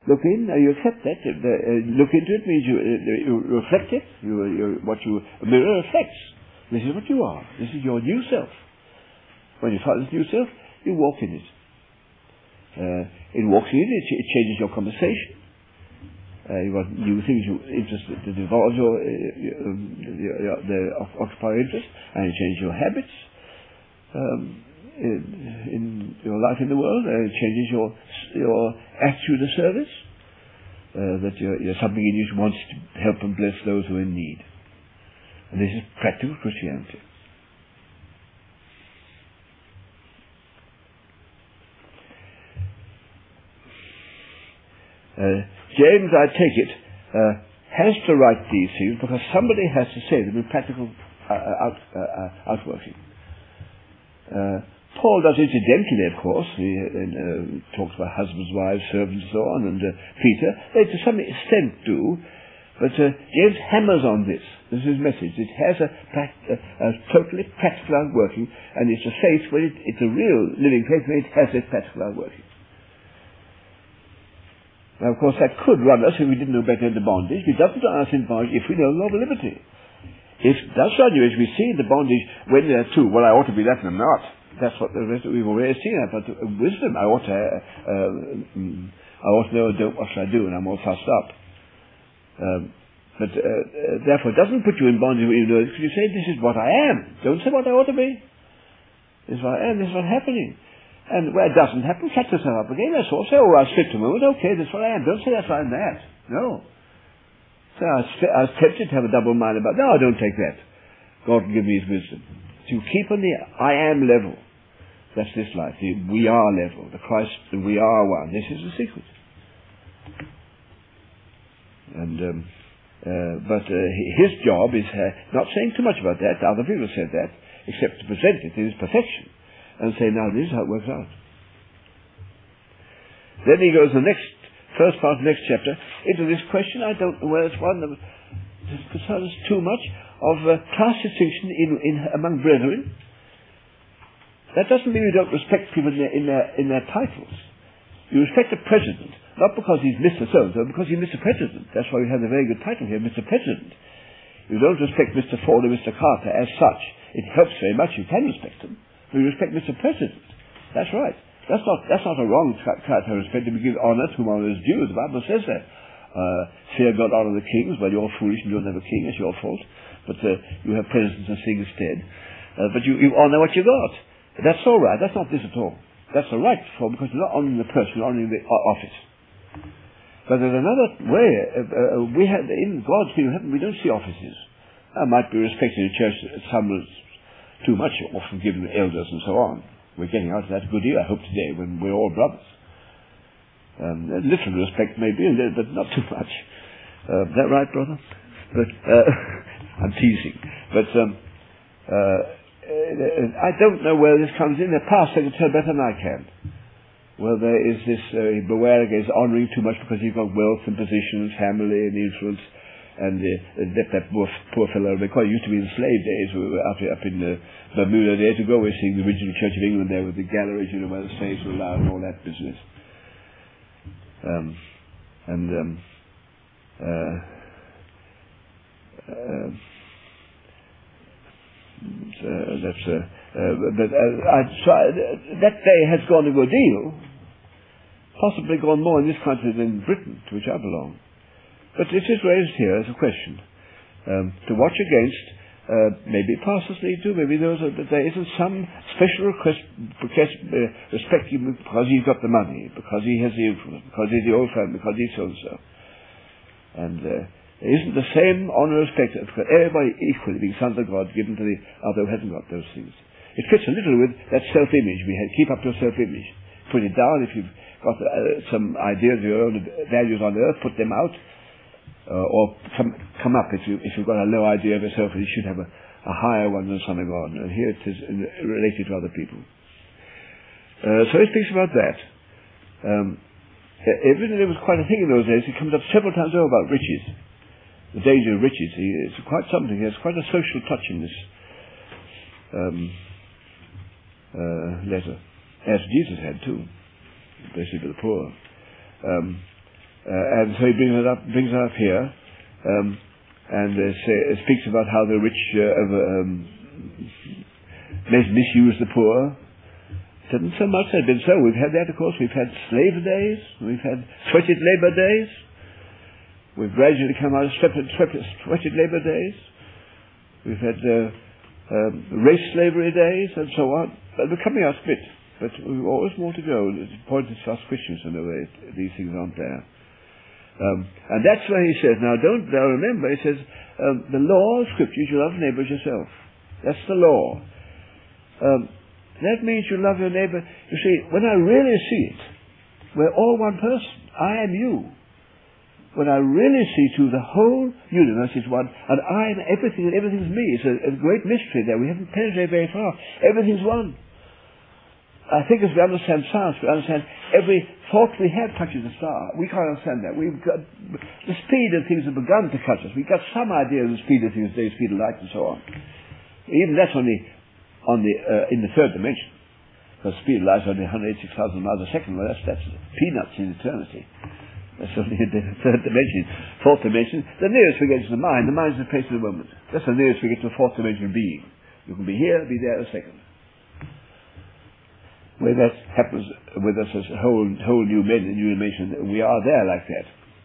look in, you accept that. Look into it means you reflect it. What you a mirror reflects. This is what you are. This is your new self. When you find this new self, you walk in it. In walking in it, it changes your conversation. You've got new things you're interested to involve occupy your interest, and it changes your habits in your life in the world. It changes your attitude of service. That you're something in you wants to help and bless those who are in need. And this is practical Christianity. James, I take it, has to write these things because somebody has to say them in practical outworking. Paul does incidentally, of course. He talks about husbands, wives, servants, and so on, and Peter. They to some extent do, but James hammers on this. This is his message. It has a totally practical outworking, and it's a faith where it's a real living faith where it has this practical outworking. Now, of course, that could run us if we didn't know better into bondage. It doesn't run us in bondage if we know the law of liberty. If it does run you, as we see in the bondage, when there are two, well, I ought to be that and I'm not. That's what the rest we've already seen. But wisdom, I ought to know what should I do, and I'm all fussed up. But therefore, it doesn't put you in bondage when you know it, because you say, this is what I am. Don't say what I ought to be. This is what I am, this is what's happening. And where it doesn't happen, catch yourself up again. That's all. Say, I'll slip to a moment. Okay, that's what I am. Don't say that's what I'm that. No. So I was tempted to have a double mind about, no, I don't take that. God will give me his wisdom. To keep on the I am level. That's this life. The we are level. The Christ, the we are one. This is the secret. And, but his job is not saying too much about that. Other people said that, except to present it in its perfection. And say, now this is how it works out. Then he goes the first part of the next chapter into this question. I don't know where it's one that concerns too much of class distinction among brethren. That doesn't mean you don't respect people in their titles. You respect the president, not because he's Mr. So-and-so, because he's Mr. President. That's why we have a very good title here, Mr. President. You don't respect Mr. Ford or Mr. Carter as such. It helps very much. You can respect them. We respect Mr. President. That's right. That's not a wrong character of respect. We give honour to whom honour is due. The Bible says that. Fear God, honour the kings. Well, you're foolish and you don't have a king. It's your fault. But you have presidents and things instead. But you honour what you got. That's all right. That's not this at all. That's the right form because you're not honouring the person, you're honouring the office. But there's another way. We have in God's kingdom of heaven, we don't see offices. I might be respected in church some too much, often given to elders and so on. We're getting out of that a good deal, I hope, today, when we're all brothers. A little respect maybe, but not too much. Is that right, brother? But I'm teasing. But I don't know where this comes in. The pastor can tell better than I can. Well, there is this, beware against honouring too much because you've got wealth and position and family and influence. And let that poor fellow, because it used to be in the slave days, we were up in Bermuda there to go. We're seeing the original Church of England there with the galleries, where the slaves were allowed and all that business. That day has gone a good deal, possibly gone more in this country than Britain, to which I belong. But it is raised here as a question to watch against. Maybe pastors need to. Maybe there isn't some special respect him because he's got the money, because he has the influence, because he's the old friend, because he's so and so. And there isn't the same honour and respect for everybody equally being sons of God given to the other who hasn't got those things. It fits a little with that self-image we had. Keep up your self-image. Put it down. If you've got some ideas of your own values on earth, put them out. Or come up if you've got a low idea of yourself, and you should have a higher one than Son of God. And here it is related to other people. So he speaks about that. Even there was quite a thing in those days. He comes up several times over about riches, the danger of riches. It's quite something. He has quite a social touch in this letter, as Jesus had too, especially for the poor. And so he brings it up here, and speaks about how the rich misuse the poor. It isn't so much that been so. We've had that, of course. We've had slave days. We've had sweated labour days. We've gradually come out of sweated labour days. We've had race slavery days and so on. But we're coming out a bit. But we've always more to go. It's important to us Christians to know that these things aren't there. And that's why he says, now remember, he says, the law of Scripture, you love neighbour as yourself. That's the law. That means you love your neighbour. You see, when I really see it, we're all one person. I am you. When I really see to the whole universe is one, and I am everything, and everything's me. It's a great mystery there. We haven't penetrated very far. Everything's one. I think as we understand science, we understand every thought we have touches a star. We can't understand that. We've got the speed of things have begun to touch us. We've got some idea of the speed of things, the speed of light, and so on. Even that's only in the third dimension. Because speed of light is only 186,000 miles a second. Well, that's peanuts in eternity. That's only in the third dimension. Fourth dimension, the nearest we get is the mind. The mind is the place of the moment. That's the nearest we get to a fourth dimension being. You can be here, be there a second. Where that happens with us as whole new men and new dimension, we are there like that.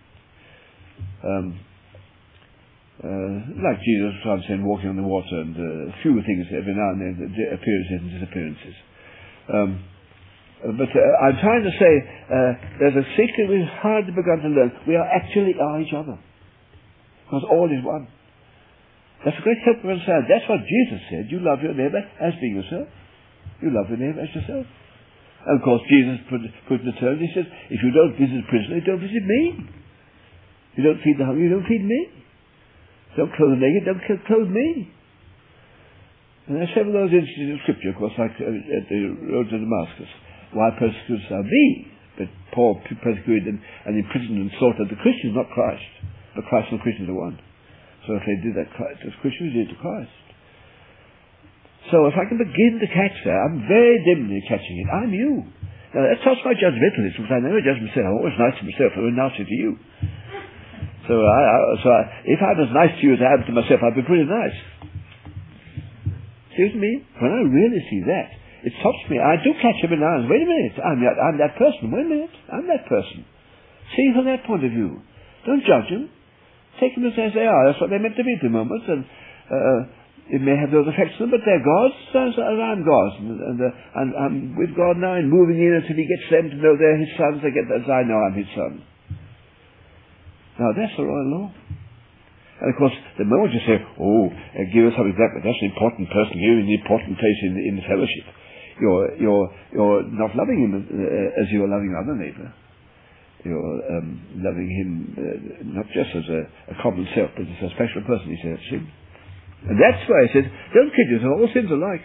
Like Jesus saying, walking on the water, and a few things every now and then, appearances and disappearances. But I'm trying to say, there's a secret we've hardly begun to learn. We actually are each other. Because all is one. That's a great help to understand. That's what Jesus said. You love your neighbour as being yourself. You love your neighbour as yourself. And of course Jesus put the terms, he says, if you don't visit a prisoner, you don't visit me. You don't feed the hungry, you don't feed me. Don't clothe the naked, don't clothe me. And there's several of those instances in Scripture, of course, like at the road to Damascus. Why persecutest thou me? But Paul persecuted them and imprisoned and slaughtered the Christians, not Christ. But Christ and the Christians are one. So if they did that as Christians, they did to Christ. So if I can begin to catch that, I'm very dimly catching it. I'm you. Now that starts my judgmentalism, because I never judge myself. I'm always nice to myself. I'm nasty to you. So if I'm as nice to you as I am to myself, I'd be pretty nice. Excuse me? When I really see that, it stops me. I do catch every now and then. Wait a minute. I'm that person. Wait a minute. I'm that person. See from that point of view. Don't judge them. Take them as they are. That's what they're meant to be at the moment. And it may have those effects on them, but they're God's, as I'm God's. And I'm with God now and moving in until He gets them to know they're His sons, they get as I know I'm His son. Now that's the royal law. And of course, the moment you say, give us something back, that's an important person, give him an important place in the fellowship. You're not loving him as you're loving other neighbour. You're loving him not just as a common self, but as a special person, he says. And that's why he says, don't kid yourself, all sins are alike.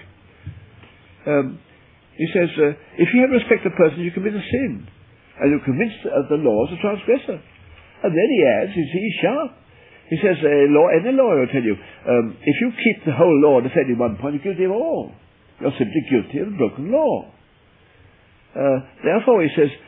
He says, if you have respect for persons, you commit a sin. And you're convinced of the law as a transgressor. And then he adds, he's sharp. He says, any lawyer will tell you, if you keep the whole law defending one point, you're guilty of all. You're simply guilty of a broken law. Therefore, he says,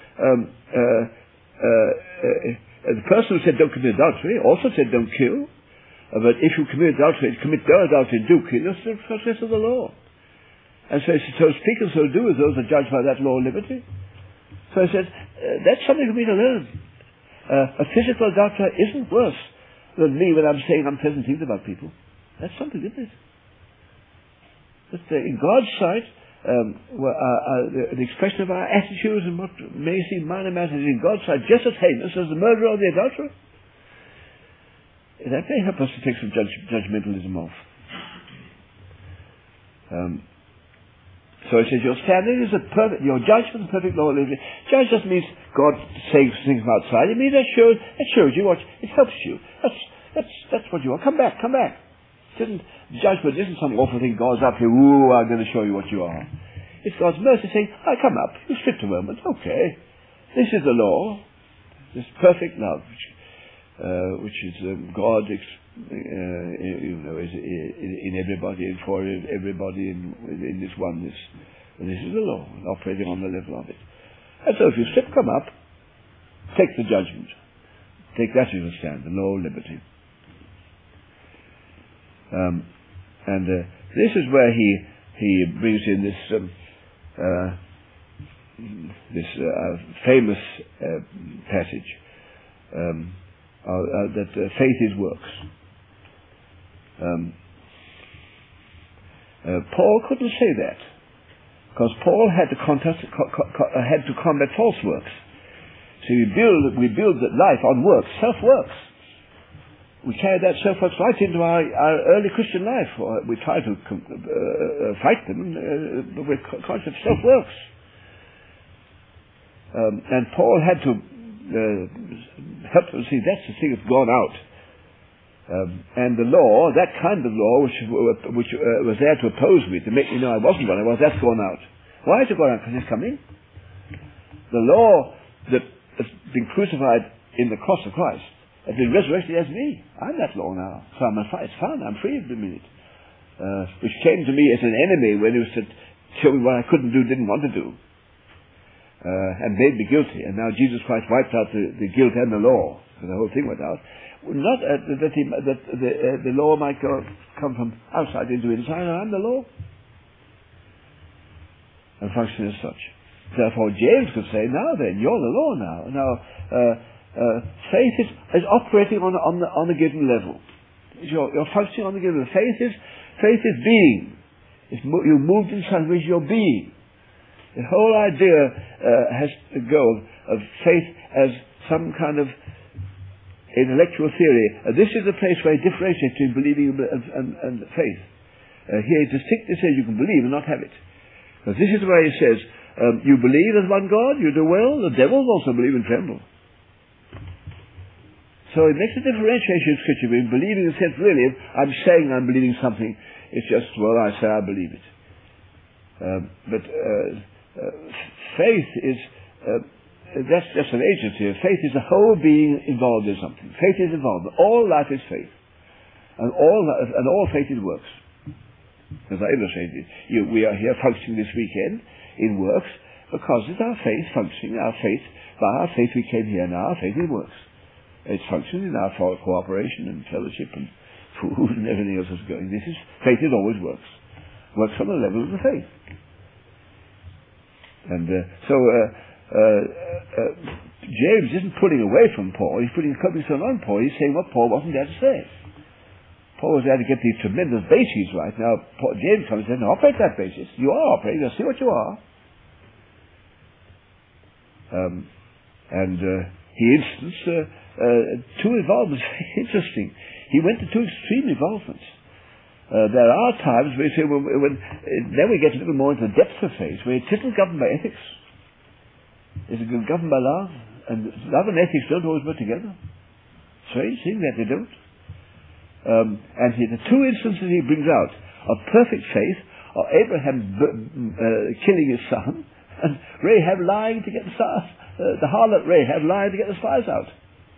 the person who said don't commit adultery also said don't kill. But if you commit adultery and do kill, you're still transgressor of the law. And so he says, so speak and so do as those are judged by that law of liberty. So he says, that's something for me to learn. A physical adulterer isn't worse than me when I'm saying unpleasant things about people. That's something, isn't it? But in God's sight, the expression of our attitudes and what may seem minor matters in God's sight just as heinous as the murderer or the adulterer. That may help us to take some judgmentalism off. So he says, your standard is your judgment is a perfect law of liberty. Judge doesn't mean God saying things from outside. It means that shows you what, it helps you. That's what you are. Come back. Judgment isn't some awful thing. God's up here, I'm going to show you what you are. It's God's mercy saying, come up, you stripped a moment, okay. This is the law, this perfect love, which is God is in everybody and for everybody in this oneness. And this is the law, operating on the level of it. And so if you slip, come up, take the judgment. Take that as a stand, the law of liberty. This is where he brings in this famous passage that faith is works. Paul couldn't say that, because Paul had to combat false works. So we build life on works, self-works. We carry that self-works right into our early Christian life. We try to fight them, but we're conscious of self-works. And Paul had to help them see that's the thing that's gone out. And the law, that kind of law, which was there to oppose me, to make me know I wasn't what I was, that's gone out. Why is it gone out? Because it's come in. The law that has been crucified in the cross of Christ has been resurrected as me. I'm that law now. So it's fine. I'm free of the minute. Which came to me as an enemy when it was to show me what I couldn't do, didn't want to do. And made me guilty. And now Jesus Christ wiped out the guilt and the law. So the whole thing went out. Not that the law might come from outside into inside. I'm the law. And function as such. Therefore James could say, now then, you're the law now. Now, faith is operating on a given level. You're functioning on a given level. Faith is being. You moved inside which you're being. The whole idea has to go of faith as some kind of intellectual theory. This is the place where he differentiates between believing and faith. Here he distinctly says you can believe and not have it. Because this is where he says, you believe as one God, you do well, the devils also believe and tremble. So it makes a differentiation in Scripture between believing in the sense, really, if I'm saying I'm believing something, it's just, well, I say I believe it. But faith is, that's just an agency. Faith is the whole being involved in something. Faith is involved. All life is faith. And all faith is works. As I illustrated, we are here functioning this weekend in works because it's our faith functioning. By our faith we came here, now our faith in works. It's functioning in our cooperation and fellowship and food and everything else is going. Faith is always works. Works on the level of the faith. And James isn't pulling away from Paul, he's putting something on Paul. He's saying what Paul wasn't there to say. Paul was there to get these tremendous bases right. Now James comes and says, no, operate that basis. You are operating, I see what you are. He instanced two involvements. Interesting. He went to two extreme involvements. There are times where we say, then we get a little more into the depths of faith, where it isn't governed by ethics. It's governed by love. And love and ethics don't always work together. Strange thing that they don't. And the two instances he brings out of perfect faith are Abraham killing his son and Rahab lying to get the harlot Rahab lying to get the spies out.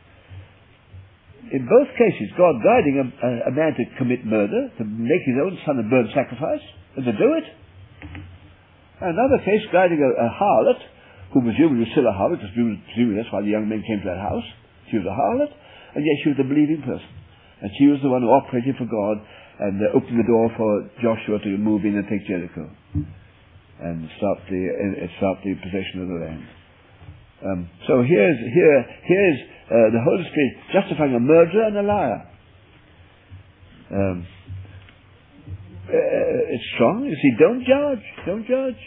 In both cases, God guiding a man to commit murder, to make his own son a burnt sacrifice, and to do it. Another case, guiding a harlot, who presumably was still a harlot, because presumably that's why the young men came to that house. She was a harlot, and yet she was a believing person. And she was the one who operated for God and opened the door for Joshua to move in and take Jericho and start the possession of the land. So here's the Holy Spirit justifying a murderer and a liar. It's strong. You see, don't judge.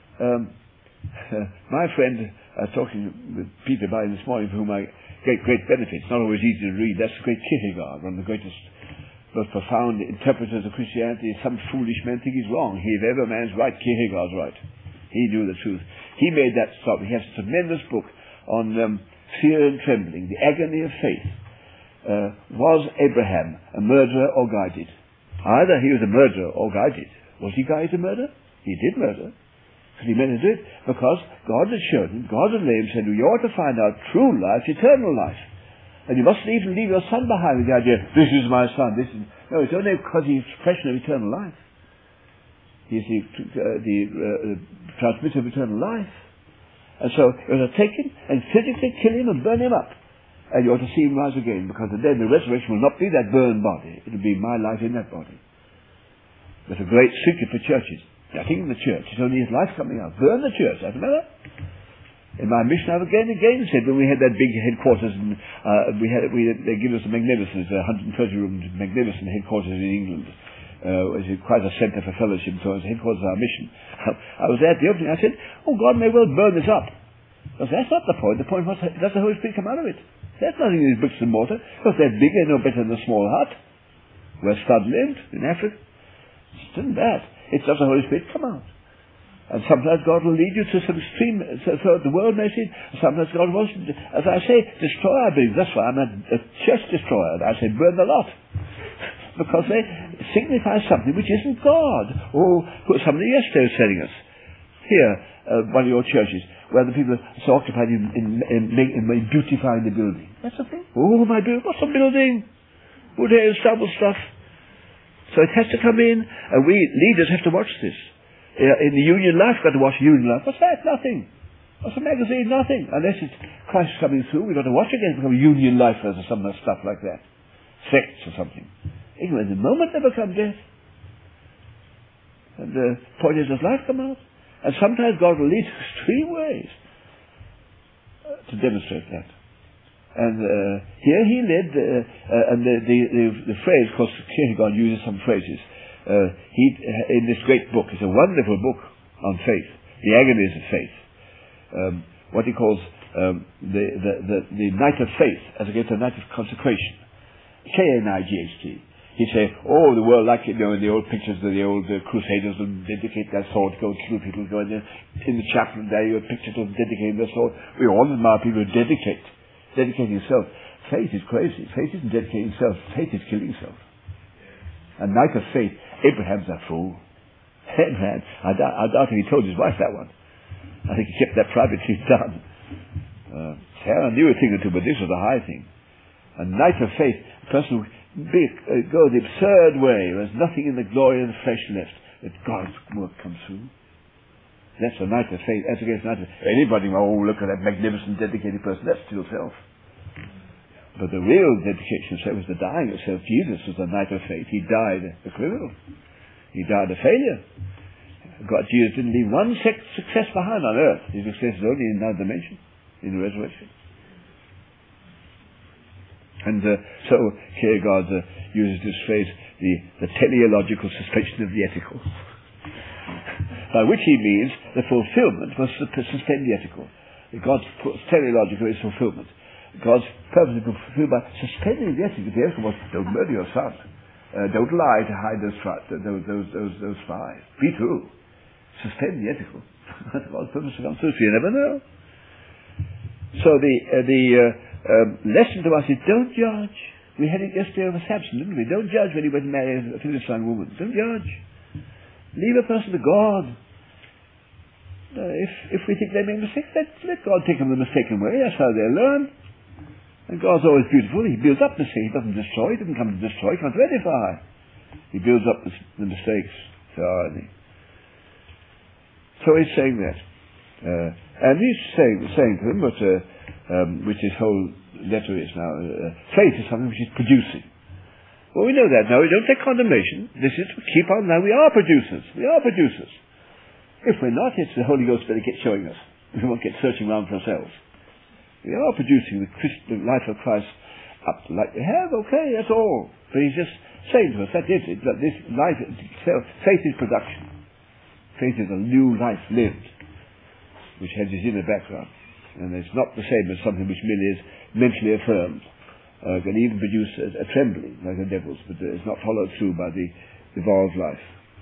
My friend, talking with Peter By this morning, for whom I get great benefits, not always easy to read, that's the great Kierkegaard, one of the greatest, most profound interpreters of Christianity. Some foolish men think he's wrong. If ever man's right, Kierkegaard's right. He knew the truth. He made that stop. He has a tremendous book on fear and trembling, the agony of faith. Was Abraham a murderer or guided? Either he was a murderer or guided. Was he guided to murder? He did murder. Because he meant to do it because God had shown him, God had laid him, said, you ought to find out true life, eternal life. And you mustn't even leave your son behind with the idea, this is my son, this is... No, it's only because he's the expression of eternal life. He's the transmitter of eternal life. And so it was to take him and physically kill him and burn him up. And you ought to see him rise again, because then the resurrection will not be that burned body. It will be my life in that body. There's a great secret for churches. Nothing in the church. It's only his life coming out. Burn the church, doesn't matter. In my mission, I've again and again said, when we had that big headquarters, and they give us a magnificent, 130-room magnificent headquarters in England. It was quite a centre for fellowship, so it was headquarters of our mission. I was there at the opening. I said, oh, God may well burn this up. Because that's not the point. The point was, does the Holy Spirit come out of it? There's nothing in these bricks and mortar. Because they're big, they're no better than a small hut. Where Stud lived, in Africa. It's not that. It's does the Holy Spirit come out. And sometimes God will lead you to some extreme, so the world may see it. Sometimes God wants to, as I say, destroy our buildings. That's why I'm a church destroyer. I say burn the lot. Because they signify something which isn't God. Or somebody yesterday was telling us. Here, one of your churches, where the people are so occupied in beautifying the building. That's the thing. Oh, my building, what's a building? Wood, hair, stubble stuff. So it has to come in, and we leaders have to watch this. In the Union Life, got to watch Union Life. What's that? Nothing. What's a magazine? Nothing. Unless it's Christ coming through, we've got to watch again, become Union Lifers or some of that stuff like that. Sects or something. Anyway, the moment they become death, and the point is, does life come out? And sometimes God will lead to extreme ways to demonstrate that. And here he led, and the phrase, of course, Kierkegaard uses some phrases. In this great book, it's a wonderful book on faith, the agonies of faith. What he calls the night of faith as against the night of consecration. K-N-I-G-H-T. He'd say, oh, the world, like, in the old pictures of the old crusaders, would dedicate their sword to go and kill people, go in the chapel, and there you have pictures of dedicating their sword. We all admire people who dedicating yourself. Faith is crazy. Faith isn't dedicating himself. Faith is killing himself. A night of faith. Abraham's a fool. Abraham, I doubt if he told his wife that one. I think he kept that privately done. Sarah knew a thing or two, but this was a high thing. A night of faith. A person who go the absurd way. There's nothing in the glory of the flesh left. That God's work comes through. That's a night of faith. As against a night of anybody, oh, look at that magnificent, dedicated person. That's still self. But the real dedication of self was the dying of self. Jesus was a night of faith. He died a criminal. He died a failure. Jesus didn't leave one success behind on earth. His success is only in another dimension, in the resurrection. And so Kierkegaard uses this phrase, the teleological suspension of the ethical. By which he means the fulfillment must suspend the ethical. God's teleological is fulfillment. God's purpose is fulfilled by suspending the ethical. The ethical was, don't murder your son. Don't lie to hide those spies. Be true. Suspend the ethical. That's God's purpose to come through. You never know. So the lesson to us is don't judge. We had it yesterday over Samson, didn't we? Don't judge when he went and married a Philistine woman. Don't judge. Leave a person to God. If we think they make mistakes, let God take them the mistaken way. That's how they learn. And God's always beautiful. He builds up the mistake. He doesn't destroy. He doesn't come to destroy. He comes to edify. He builds up the mistakes. So he's saying that. And he's saying to them, which his whole letter is now, faith is something which is producing. Well, we know that now. We don't take condemnation. This is to keep on now. We are producers. We are producers. If we're not, it's the Holy Ghost better get showing us. We won't get searching around for ourselves. We are producing the life of Christ up to like we have. Okay, that's all. But he's just saying to us, that is it. That this life itself, faith is production. Faith is a new life lived, which has its inner background. And it's not the same as something which merely is mentally affirmed. Can even produce a trembling, like the devil's, but it's not followed through by the evolved life.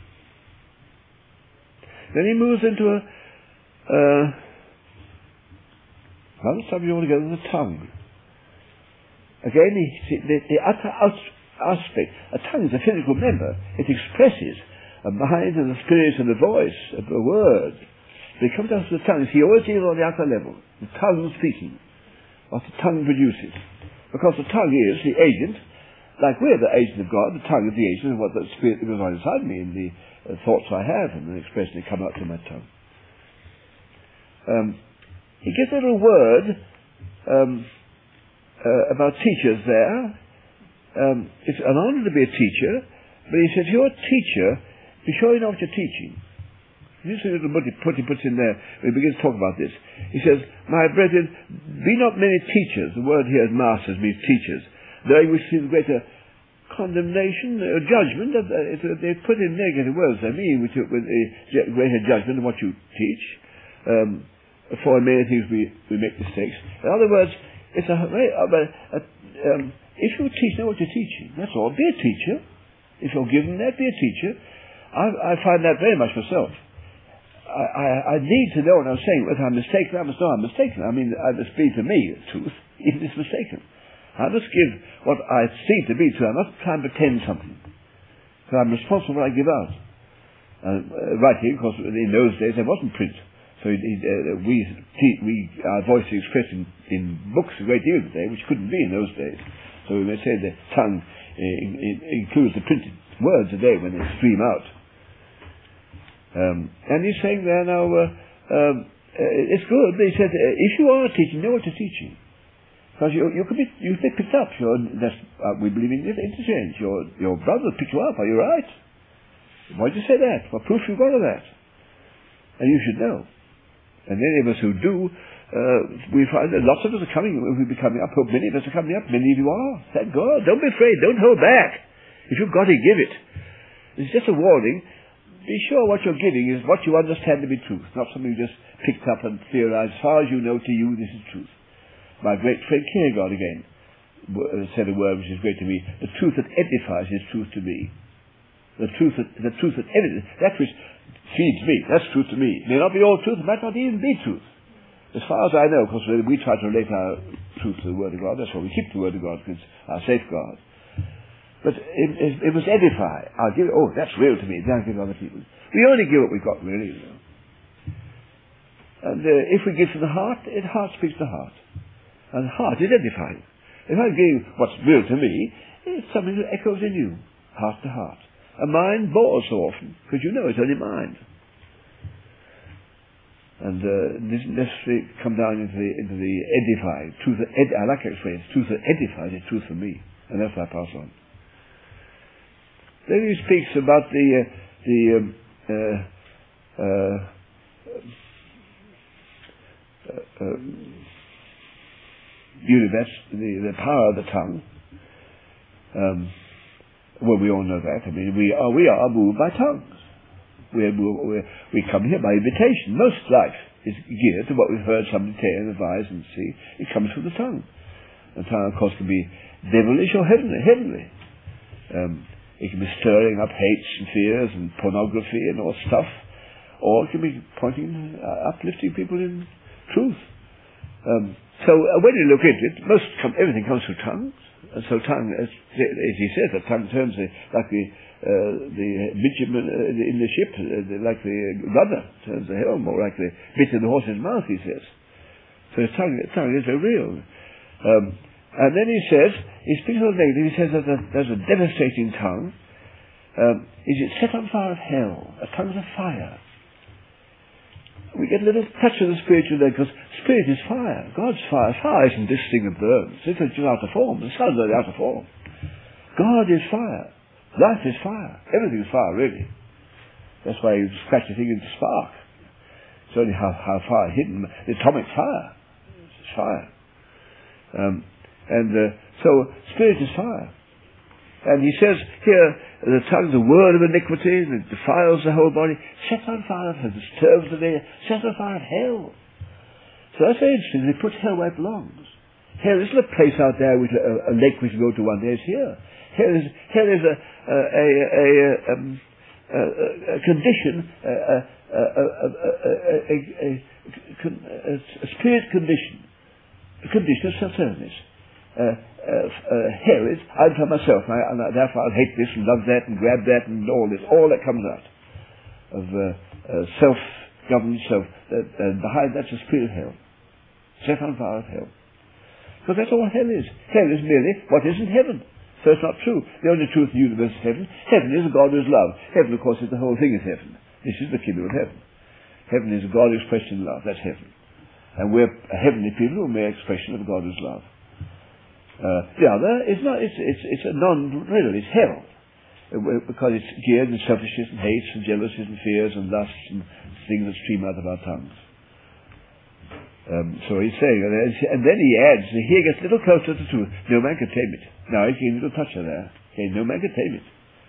Then he moves into another subject altogether, the tongue. Again, the utter aspect. A tongue is a physical member. It expresses a mind and a spirit and a voice, a word. But it comes down to the tongue. He always deals on the outer level. The tongue speaking. What the tongue produces. Because the tongue is the agent, like we're the agent of God, the tongue is the agent of what the spirit that goes on inside me and the thoughts I have and the expression that come out from my tongue. He gives a little word, about teachers there. It's an honor to be a teacher, but he says, you're a teacher, be sure you know what you're teaching. This is a little what he puts in there when he begins to talk about this. He says, my brethren, be not many teachers. The word here, masters, means teachers. They receive greater condemnation, judgment. They put in negative words, I mean, with greater judgment of what you teach. For in many things we make mistakes. In other words, it's if you teach, know what you're teaching. That's all. Be a teacher. If you're given that, be a teacher. I find that very much myself. I need to know what I'm saying. Whether I'm mistaken, I must know I'm mistaken. I mean, I must be to me the truth, even if it's mistaken. I must give what I see to be true. I must try and pretend something. So I'm responsible for what I give out. Writing, of course, in those days there wasn't print. So our voice is expressed in books a great deal today, which couldn't be in those days. So we may say the tongue includes the printed words today when they stream out. And he's saying there now, it's good, but he said, if you are teaching, know what you're teaching. Because you can be picked up. We believe in interchange. Your brother will pick you up. Are you right? Why did you say that? What proof you got of that? And you should know. And many of us who do, we find that lots of us are coming. We'll be coming up. Hope many of us are coming up. Many of you are. Thank God. Don't be afraid. Don't hold back. If you've got it, give it. It's just a warning. Be sure what you're giving is what you understand to be truth, not something you just picked up and theorized. As far as you know, to you, this is truth. My great friend Kierkegaard again said a word which is great to me. The truth that edifies is truth to me. The truth that edifies, that which feeds me, that's truth to me. It may not be all truth, it might not even be truth. As far as I know, because we try to relate our truth to the Word of God, that's why we keep the Word of God, because it's our safeguard. But it must edify. I'll give it, oh, that's real to me, then I'll give it to other people. We only give what we've got, really. You know. And if we give to the heart speaks to heart. And heart is edifying. If I give what's real to me, it's something that echoes in you, heart to heart. A mind bores so often, because you know it's only mind. And it doesn't necessarily come down into the edifying. Truth that I like that phrase, truth that edifies is truth for me. And that's what I pass on. Then he speaks about universe, the power of the tongue. Well, we all know that. I mean, we are moved by tongues. We come here by invitation. Most life is geared to what we've heard somebody tell and advise and see. It comes from the tongue. The tongue, of course, can be devilish or heavenly. It can be stirring up hates and fears and pornography and all stuff, or it can be uplifting people in truth. So when you look into it, everything comes through tongues. And so tongue, as he says, the tongue turns like the midshipman in the ship, like the rudder turns the helm, or like the bit in the horse's mouth, he says. So his tongue is very real. And then he speaks of the negative, he says that there's a devastating tongue. Is it set on fire of hell? A tongue of fire. We get a little touch of the spiritual there, because spirit is fire. God's fire. Fire isn't this thing that burns. It's just out of form. The sun's only out of form. God is fire. Life is fire. Everything is fire, really. That's why you scratch the thing into spark. It's only how far hidden. The atomic fire. It's fire. So spirit is fire. And he says here, the tongue is a word of iniquity, and it defiles the whole body, set on fire of hell, disturbs the air, set on fire of hell. So that's very interesting. They put hell where it belongs. Hell isn't a place out there with a lake we can go to one day. It's here. Hell is a condition, a spirit condition, a condition of self-centeredness. Hell is, I'm for myself, and therefore I'll hate this and love that and grab that and all this, all that comes out of self-governed self. Behind that's a spirit hell, set on fire of hell. Because that's all hell is. Hell is merely what isn't heaven. So it's not true. The only truth in the universe is heaven. Heaven is a God who is love. Heaven, of course, is the whole thing is heaven. This is the kingdom of heaven. Heaven is a God who expresses love. That's heaven. And we're a heavenly people who are mere expression of a God who's love. The other is not, it's a non-riddle, it's hell. Because it's geared in selfishness and hates and jealousies and fears and lusts and things that stream out of our tongues. So he's saying, and then he adds, here gets a little closer to the truth. No man can tame it. Now he's giving a little toucher there. Okay, no man can tame it.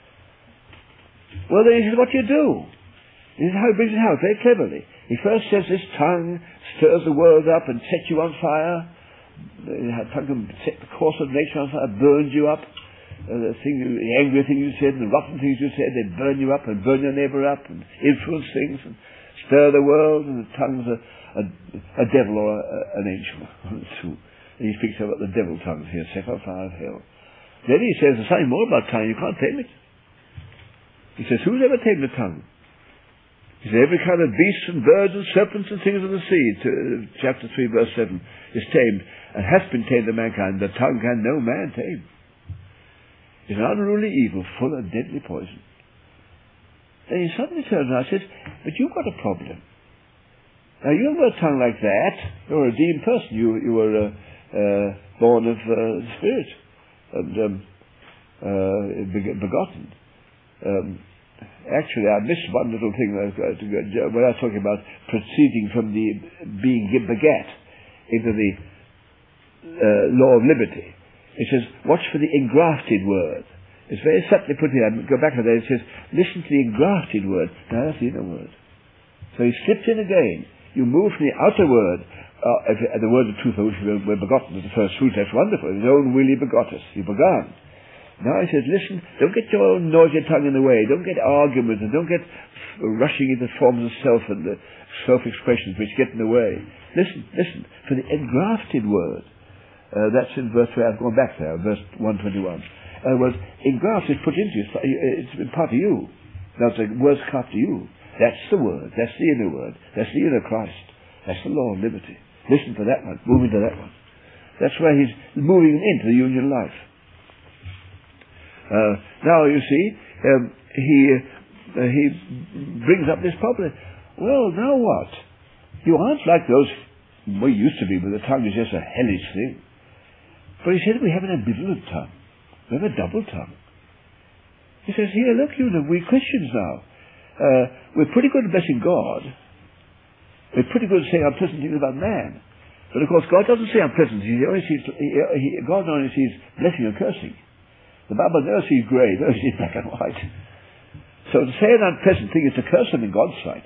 Well, this is what you do. This is how he brings it out, very cleverly. He first says this tongue stirs the world up and sets you on fire. The tongue can set the course of nature on fire, burns you up. The angry things you said and the rotten things you said, they burn you up and burn your neighbour up and influence things and stir the world, and the tongue's a devil or an angel. And he speaks about the devil tongues here, set on fire of hell. Then he says there's something more about tongue, you can't tame it. He says, who's ever tamed the tongue? He says, every kind of beasts and birds and serpents and things of the sea, chapter 3 verse 7, is tamed and has been tamed to mankind. The tongue can no man tame. It's an unruly evil full of deadly poison. Then he suddenly turns around and says, but you've got a problem. Now you haven't got a tongue like that. You're a redeemed person. You were born of the Spirit and begotten. Actually, I missed one little thing when I was talking about proceeding from the being begat into the law of liberty. It says, watch for the engrafted word. It's very subtly put here. Go back to that. It says, listen to the engrafted word. Now that's the inner word. So he slipped in again. You move from the outer word, the word of truth, which we're begotten as the first fruit. That's wonderful. His own will he begot us. He began. Now he says, listen, don't get your own noisy tongue in the way. Don't get arguments and don't get rushing into forms of self and the self-expressions which get in the way. Listen for the engrafted word. That's in verse 3. I've gone back there, verse 121. Engraft is put into you. It's been part of you. That's the word's cut to you. That's the word. That's the inner word. That's the inner Christ. That's the law of liberty. Listen to that one. Move into that one. That's where he's moving into the union life. Now you see, he brings up this problem. Well, now what? You aren't like those we used to be, but the tongue is just a hellish thing. But he said we have an ambivalent tongue. We have a double tongue. He says, here, look, we Christians now. We're pretty good at blessing God. We're pretty good at saying unpleasant things about man. But of course, God doesn't say unpleasant. God only sees blessing and cursing. The Bible never sees grey, never sees black and white. So to say an unpleasant thing is to curse him in God's sight.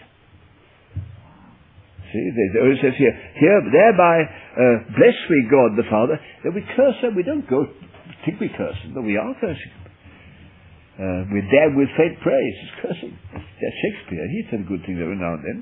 See, it says here, thereby bless we God the Father, that we curse him. We don't think we curse him, but we are cursing him. We're damned with faint praise. It's cursing. That's Shakespeare. He said good things every now and then.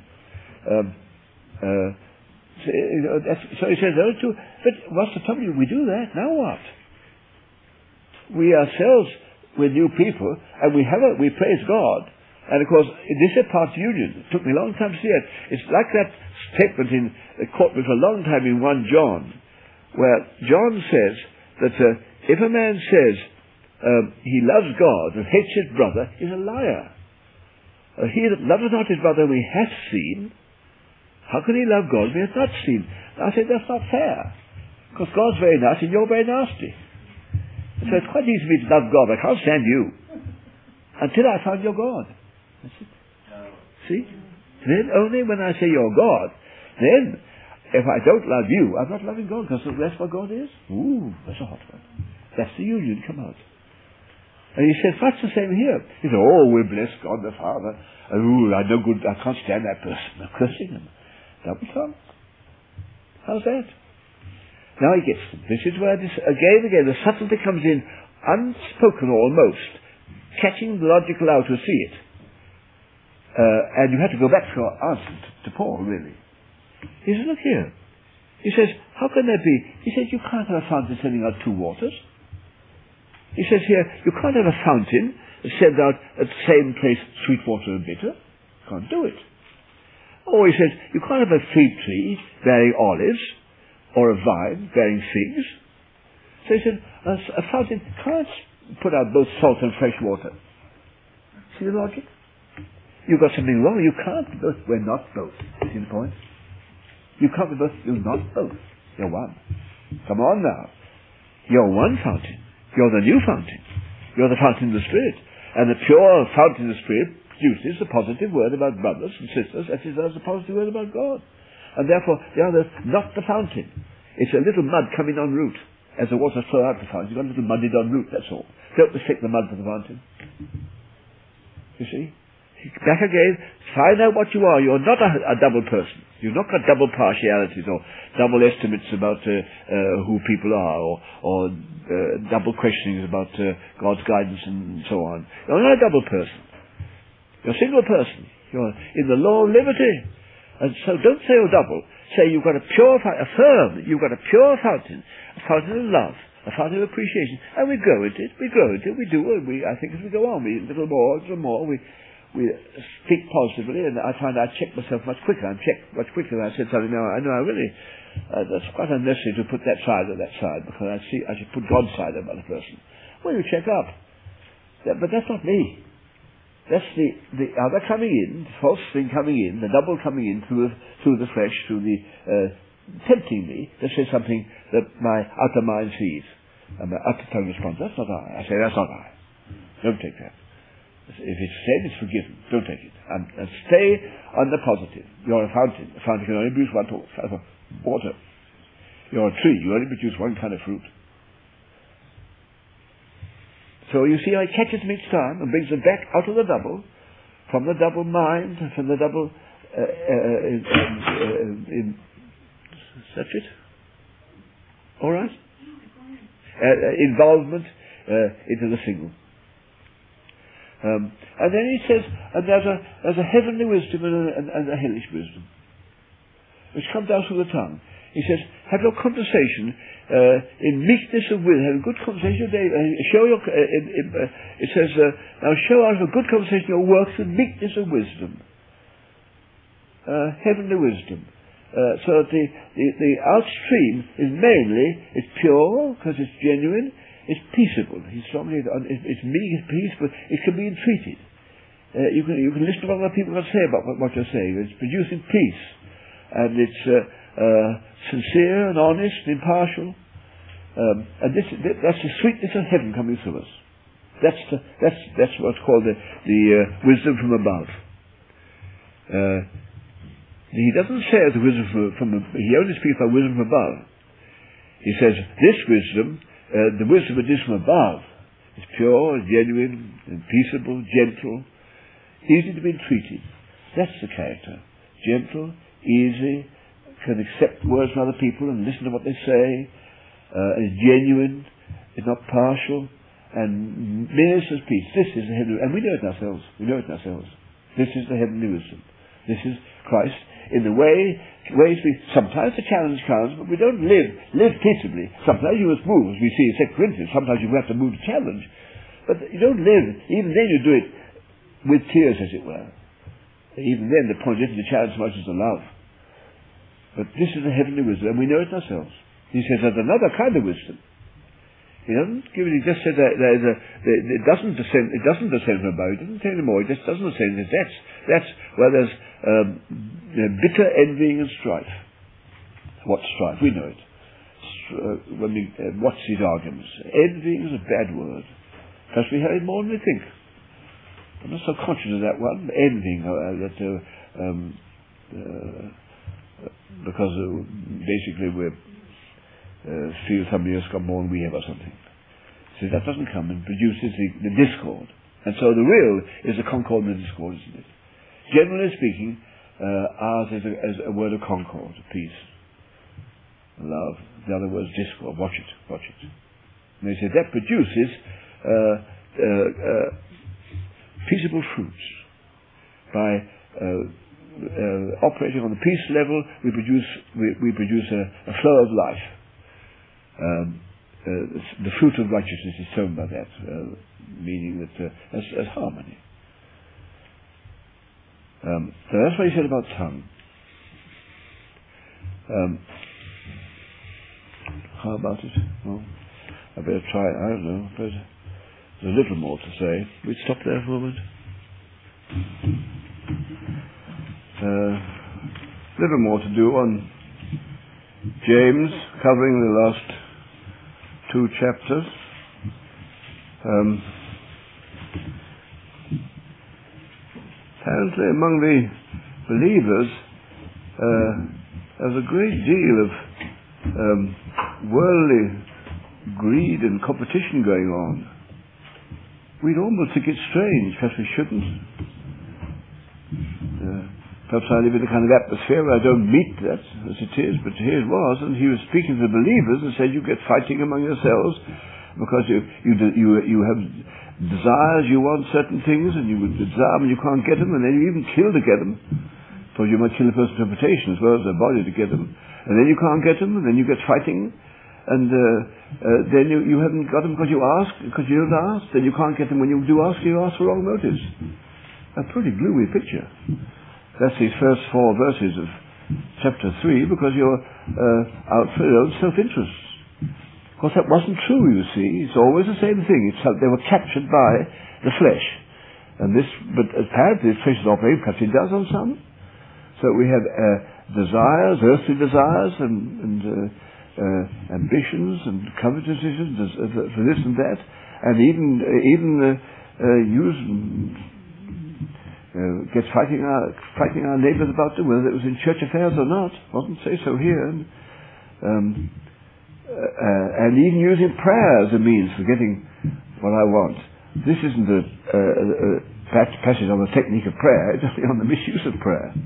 So he says, but what's the trouble? We do that. Now what? We ourselves, we're new people, and we praise God. And of course, this is part of union. It took me a long time to see it. It's like that statement caught me for a long time in 1 John, where John says that if a man says he loves God and hates his brother, he's a liar. He that loveth not his brother whom he hath seen, how can he love God whom he hath not seen? I said, that's not fair. Because God's very nice and you're very nasty. So it's quite easy for me to love God, but I can't stand you until I find your God. That's it. See? Then only when I say you're God, then if I don't love you, I'm not loving God, because that's what God is. Ooh, that's a hot one. That's the union come out. And he says, much the same here. He says, oh, we bless God the Father. Ooh, I can't stand that person. I'm cursing him. Double tongue. How's that? Now he gets them. This is where again, the subtlety comes in, unspoken almost, catching the logical out to see it. And you have to go back to your answer to Paul, really. He says, look here. He says, how can that be? He says, you can't have a fountain sending out two waters. He says here, you can't have a fountain that sends out at the same place sweet water and bitter. You can't do it. Or he says, you can't have a fig tree bearing olives, or a vine bearing figs. So he said, a fountain can't put out both salt and fresh water. See the logic? You've got something wrong. You can't be both. We're not both. See the point? You can't be both. You're not both. You're one. Come on now. You're one fountain. You're the new fountain. You're the fountain of the Spirit. And the pure fountain of the Spirit produces a positive word about brothers and sisters as it does a positive word about God. And therefore, the other, not the fountain. It's a little mud coming en route. As the water flows out the fountain, you've got a little muddied en route, that's all. Don't mistake the mud for the fountain. You see? Back again, find out what you are. You're not a double person. You've not got double partialities or double estimates about who people are or double questionings about God's guidance and so on. You're not a double person. You're a single person. You're in the law of liberty. And so don't say you're double. Say you've got a pure, affirm that you've got a pure fountain, a fountain of love, a fountain of appreciation. And we grow into it, we do, and I think as we go on, a little more, we speak positively, and I find I check myself much quicker. I'm checked much quicker than I said something now. I know I really, that's quite unnecessary to put that side or that side, because I should put God's side about a person. Well, you check up. But that's not me. That's the other coming in, the false thing coming in, the double coming in through the flesh, through the tempting me to say something that my outer mind sees. And my outer tongue responds, that's not I. I say, that's not I. Don't take that. If it's said, it's forgiven. Don't take it. And stay on the positive. You're a fountain. A fountain can only produce one type of water. You're a tree. You only produce one kind of fruit. So you see how he catches them each time and brings them back out of the double, from the double mind, from the double that's it? All right? Involvement into the single. And then he says, and there's a heavenly wisdom and a hellish wisdom, which comes out through the tongue. He says, have your conversation in meekness of will. Have a good conversation. Show your. It says, now show out of a good conversation your works with meekness of wisdom, heavenly wisdom. So that the outstream is mainly it's pure because it's genuine. It's peaceable. He's strongly. It's meek, it's peace, but it can be entreated. You can listen to what other people can say about what you're saying. It's producing peace, and it's sincere and honest and impartial. And that's the sweetness of heaven coming through us. That's what's called the wisdom from above. He doesn't say it's the wisdom he only speaks about wisdom from above. He says this wisdom, the wisdom that is from above, is pure, genuine, and peaceable, gentle, easy to be entreated. That's the character. Gentle, easy, can accept words from other people and listen to what they say, is genuine, is not partial, and ministers peace. This is the heavenly, and we know it ourselves. This is the heavenly wisdom. This is Christ in the ways we, sometimes the challenge comes, but we don't live peaceably. Sometimes you must move, as we see in 2 Corinthians. Sometimes you have to move to challenge. But you don't live, even then you do it with tears, as it were. Even then the point isn't to challenge so much as to love. But this is the heavenly wisdom, and we know it ourselves. He says there's another kind of wisdom. He doesn't give it, he just said that it doesn't descend from above, he doesn't say anymore, it just doesn't descend. That's where there's bitter envying and strife. What strife? We know it. When we watch these arguments. Envying is a bad word. Because we hear it more than we think. I'm not so conscious of that one. Envying, because basically we're feel somebody else got more than we have or something. So that doesn't come and produces the discord. And so the real is the concord and the discord, isn't it? Generally speaking, ours is a word of concord, peace, love. The other word is discord. Watch it. And they say that produces peaceable fruits. By operating on the peace level, we produce a flow of life. The fruit of righteousness is sown by that, meaning that as harmony. So that's what he said about tongue. How about it? Well, I better try. I don't know. But there's a little more to say. We'd stop there for a moment. A little more to do on James, covering the last 2 chapters. Apparently among the believers there's a great deal of worldly greed and competition going on. We'd almost think it's strange, perhaps we shouldn't. Perhaps I live in a kind of atmosphere where I don't meet that as it is, but here it was, and he was speaking to the believers and said, you get fighting among yourselves because you have desires, you want certain things, and you desire them and you can't get them, and then you even kill to get them. So you might kill a person's reputation as well as their body to get them. And then you can't get them, and then you get fighting, and then you haven't got them because you ask, because you don't ask, then you can't get them when you do ask, you ask for wrong motives. A pretty gloomy picture. That's these first 4 verses of chapter 3, because you're out for your own self-interest. Of course, that wasn't true, you see. It's always the same thing. They were captured by the flesh. But apparently the flesh is operating, perhaps it does on some. So we have desires, earthly desires, and ambitions, and covetousness for this and that, and even gets fighting our neighbours about them, whether it was in church affairs or not. Doesn't say so here. And even using prayer as a means for getting what I want. This isn't a passage on the technique of prayer, it's only on the misuse of prayer.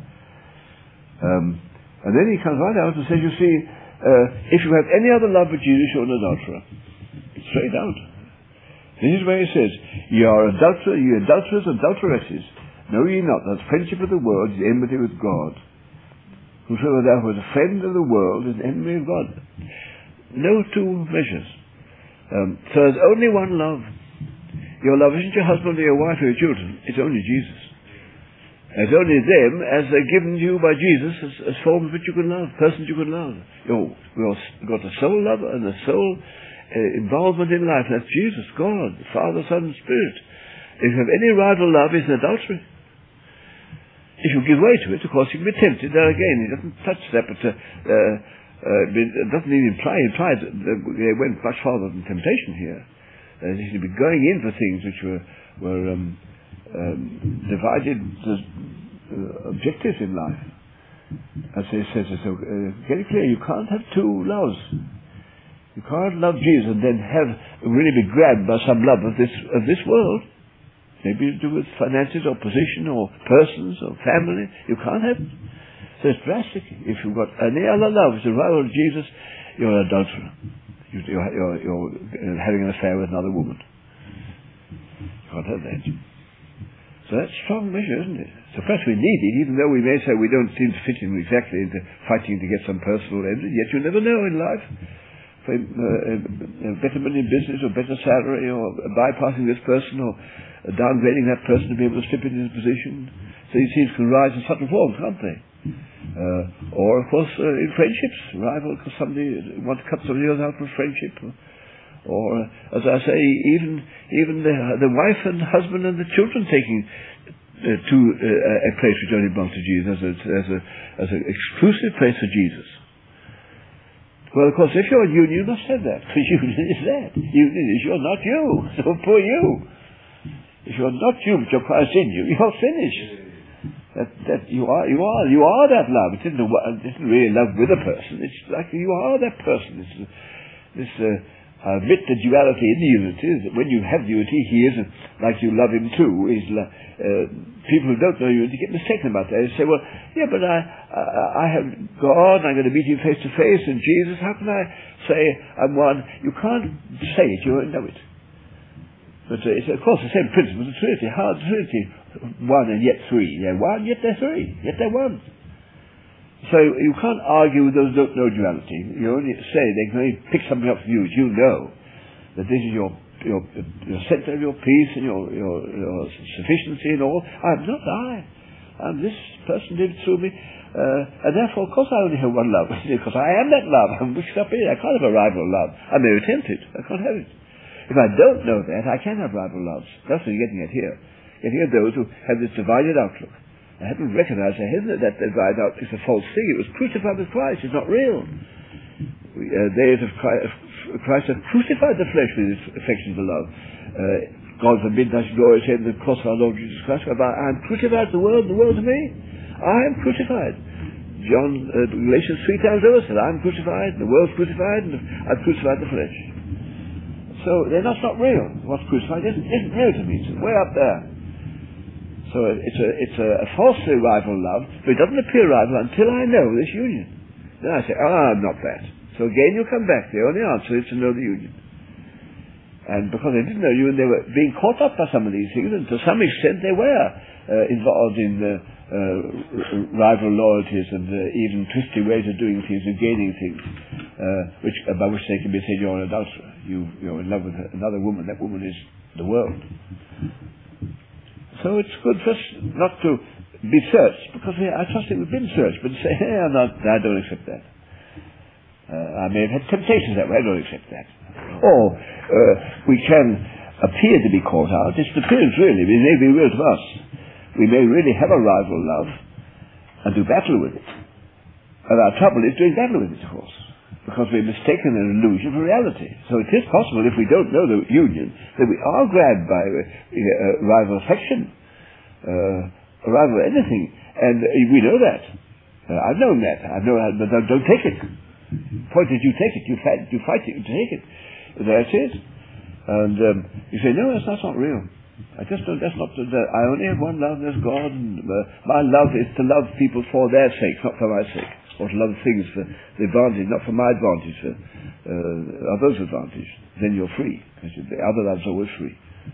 And then he comes right out and says, you see, if you have any other love but Jesus, you're an adulterer. Straight out. This is where he says, ye are adulterers, adulteresses. Know ye not that friendship of the world is enmity with God? Whosoever therefore is a friend of the world is an enemy of God. No 2 measures. So there's only one love. Your love isn't your husband or your wife or your children. It's only Jesus. It's only them as they're given to you by Jesus as forms which you can love, persons you can love. You've got a soul love and a soul involvement in life. That's Jesus, God, the Father, Son and Spirit. If you have any rival love, it's an adultery. If you give way to it, of course, you can be tempted. There again, he doesn't touch that, but it doesn't even imply that they went much farther than temptation here. They should be going in for things which were divided objectives in life. As he says, so very clear, you can't have 2 loves. You can't love Jesus and then really be grabbed by some love of this world. Maybe to do with finances or position or persons or family. You can't have it. So it's drastic. If you've got any other love, it's a rival of Jesus, you're an adulterer. You're having an affair with another woman. You can't have that. So that's a strong measure, isn't it? So perhaps we need it, even though we may say we don't seem to fit in exactly into fighting to get some personal end, yet you never know in life. For betterment in business or better salary or bypassing this person or downgrading that person to be able to slip into his position. So these things can rise in subtle forms, can't they? Or of course in friendships, rival because somebody wants to cut somebody else out for friendship. Or as I say, even the wife and husband and the children taking to a place which only belongs to Jesus as an exclusive place for Jesus. Well, of course, if you're a union, you must have that. Because union is that. Union is you're not you. So poor you. If you're not you, but you're Christ in you, you're finished. That you are that love. It isn't really love with a person. It's like you are that person. It's admit the duality in the unity. Is that when you have the unity, he is like you love him too. People who don't know unity get mistaken about that. They say, well, yeah, but I have God, I'm going to meet him face to face, and Jesus, how can I say I'm one? You can't say it, you won't know it. But it's, of course, the same principle as the Trinity. How the Trinity, one and yet 3. They're one, yet they're 3. Yet they're one. So you can't argue with those who don't know duality. You only say they can only pick something up from you which you know that this is your center of your peace and your sufficiency and all. I'm not I. This person lived through me. And therefore, of course, I only have one love. Because I am that love. I'm mixed up in it. I can't have a rival love. I may attempt it. I can't have it. If I don't know that, I can have rival loves. That's what you're getting at here. Getting at those who have this divided outlook. I haven't recognized that divided outlook is a false thing. It was crucified with Christ. It's not real. They have Christ has crucified the flesh with his affection for love. God forbid I should always say the cross of our Lord Jesus Christ, I am crucified to the world, and the world to me. I am crucified. Galatians 3 times over said, I am crucified, the world's crucified, and I've crucified the flesh. So that's not real. What's crucified isn't real to me. It's way up there. So it's a falsely rival love, but it doesn't appear rival until I know this union. Then I say, I'm not that. So again you come back. The only answer is to know the union. And because they didn't know you, and they were being caught up by some of these things, and to some extent they were involved in rival loyalties and even twisty ways of doing things and gaining things, by which they can be said you're an adulterer. You're in love with another woman. That woman is the world. So it's good for us not to be searched, because I trust that we've been searched, but to say, I don't accept that. I may have had temptations that way, I don't accept that. Or we can appear to be caught out. It's the appearance really. It may be real to us. We may really have a rival love and do battle with it. And our trouble is doing battle with it, of course, because we've mistaken an illusion for reality. So it is possible, if we don't know the union, that we are grabbed by rival affection, a rival anything, and we know that. I've known that. But don't take it. The point is, you take it, you fight it, you take it. There it is. And you say, no, that's not real. I just don't, that's not, I only have one love, there's God, and my love is to love people for their sake, not for my sake, or to love things for the advantage, not for my advantage, for others' advantage. Then you're free, because the other love's always free.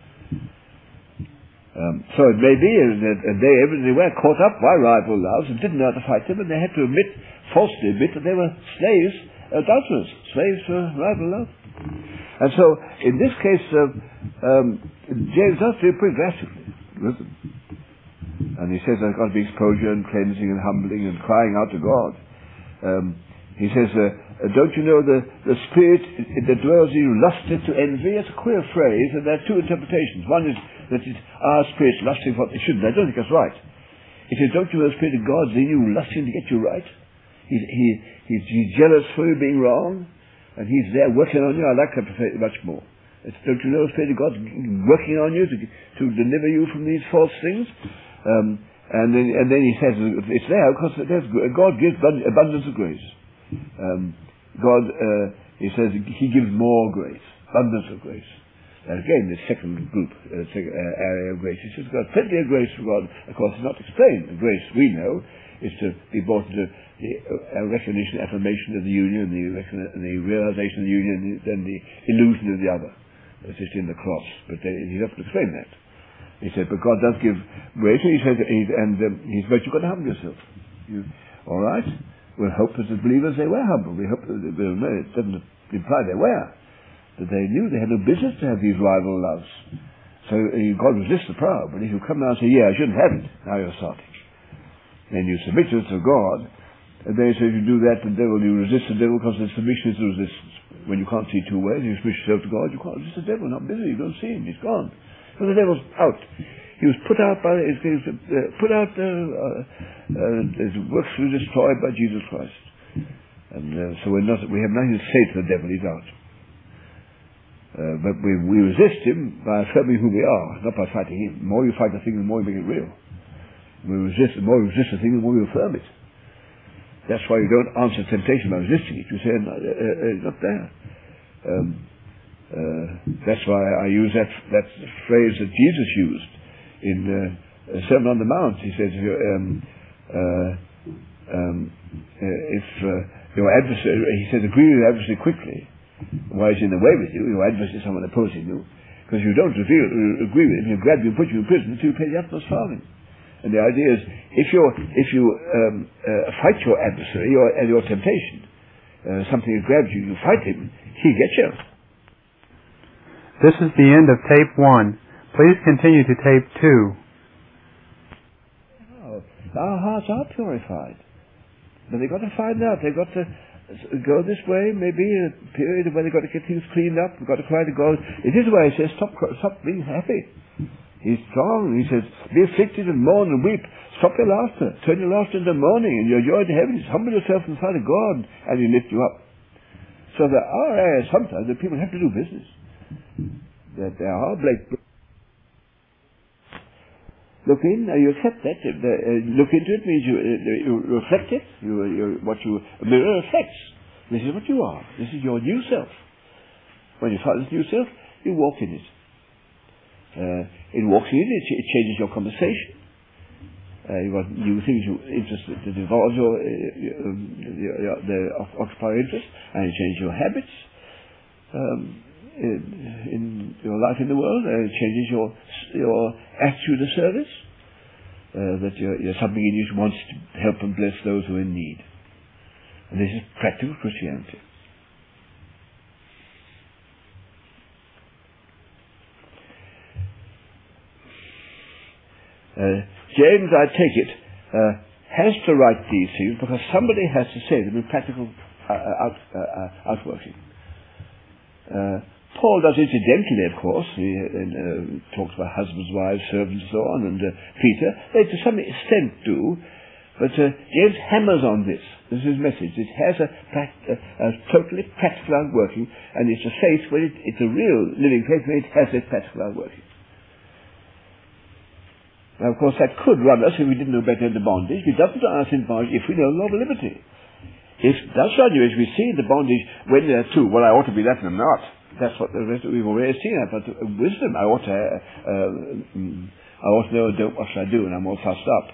So it may be that they were caught up by rival loves and didn't know how to fight them, and they had to falsely admit that they were slaves, adulterers, slaves for rival love. And so, in this case, James does do it pretty drastically. And he says there's got to be exposure and cleansing and humbling and crying out to God. He says, don't you know the spirit that dwells in you lusted to envy? It's a queer phrase, and there are two interpretations. One is that our spirit's lusting for what they shouldn't. I don't think that's right. It says, don't you know the spirit of God's in you lusting to get you right? He's jealous for you being wrong, and he's there working on you. I like that much more. Don't you know the spirit of God's working on you to deliver you from these false things? And then he says it's there because God gives abundance of grace. He says he gives more grace, abundance of grace. And again, the second group, area of grace, he says God, plenty of grace from God. Of course, it's not explained. The grace we know is to be brought into the recognition, affirmation of the union, the realization of the union, and the illusion of the other. It's just in the cross. But he doesn't explain that. He said, but God does give grace, and he says, but you've got to humble yourself. All right? We hope that as believers they were humble. We hope that it doesn't imply they were. That they knew they had no business to have these rival loves. So God resists the proud. But if you come now and say, I shouldn't have it, now you're starting. Then you submit yourself to God, and then he says you do that, the devil, you resist the devil because the submission is the resistance. When you can't see two ways, you submit yourself to God, you can't resist the devil, not busy, you don't see him, he's gone. So the devil's out. He was put out his works were destroyed by Jesus Christ. And so we have nothing to say to the devil, he's out. But we resist him by affirming who we are, not by fighting him. The more you fight the thing, the more you make it real. The more you resist the thing, the more you affirm it. That's why you don't answer temptation by resisting it. You say, it's not there. That's why I use that phrase that Jesus used in Sermon on the Mount. He says, if your adversary, he says, agree with your adversary quickly, while he's in the way with you, your adversary is someone opposing you, because you don't agree with him, he'll grab you and put you in prison until you pay the utmost farthing. And the idea is, if you fight your adversary, your temptation, something that grabs you, you fight him, he gets you. This is the end of tape 1. Please continue to tape 2. Oh, our hearts are purified. But they've got to find out. They've got to go this way, maybe a period where they've got to get things cleaned up. They've got to cry to God. It is why he says, stop being happy. He's strong. He says, be afflicted and mourn and weep. Stop your laughter. Turn your laughter into mourning and your joy to heaven. Humble yourself in the sight of God and he'll lift you up. So there are areas sometimes that people have to do business. That there are look in, you accept that. Look into it means you reflect it. What you a mirror reflects. This is what you are. This is your new self. When you find this new self, you walk in it. In walking in it changes your conversation. You've got new things you're interested to divulge the occupy interest, and it changes your habits in your life in the world. It changes your attitude of service. That you're something in you that wants to help and bless those who are in need. And this is practical Christianity. James, I take it, has to write these things because somebody has to say them in practical outworking. Paul does incidentally, of course. He talks about husbands, wives, servants, and so on, and Peter. They to some extent do, but James hammers on this. This is his message. It has a totally practical outworking, and it's a faith where it's a real living faith where it has this practical outworking. Now, of course, that could run us if we didn't know better into bondage. It doesn't run us in bondage if we know the law of liberty. If that's run you as we see the bondage when they're two, well, I ought to be that and I'm not. That's what the rest we've already seen. But wisdom, I ought to know what should I do, and I'm all fussed up.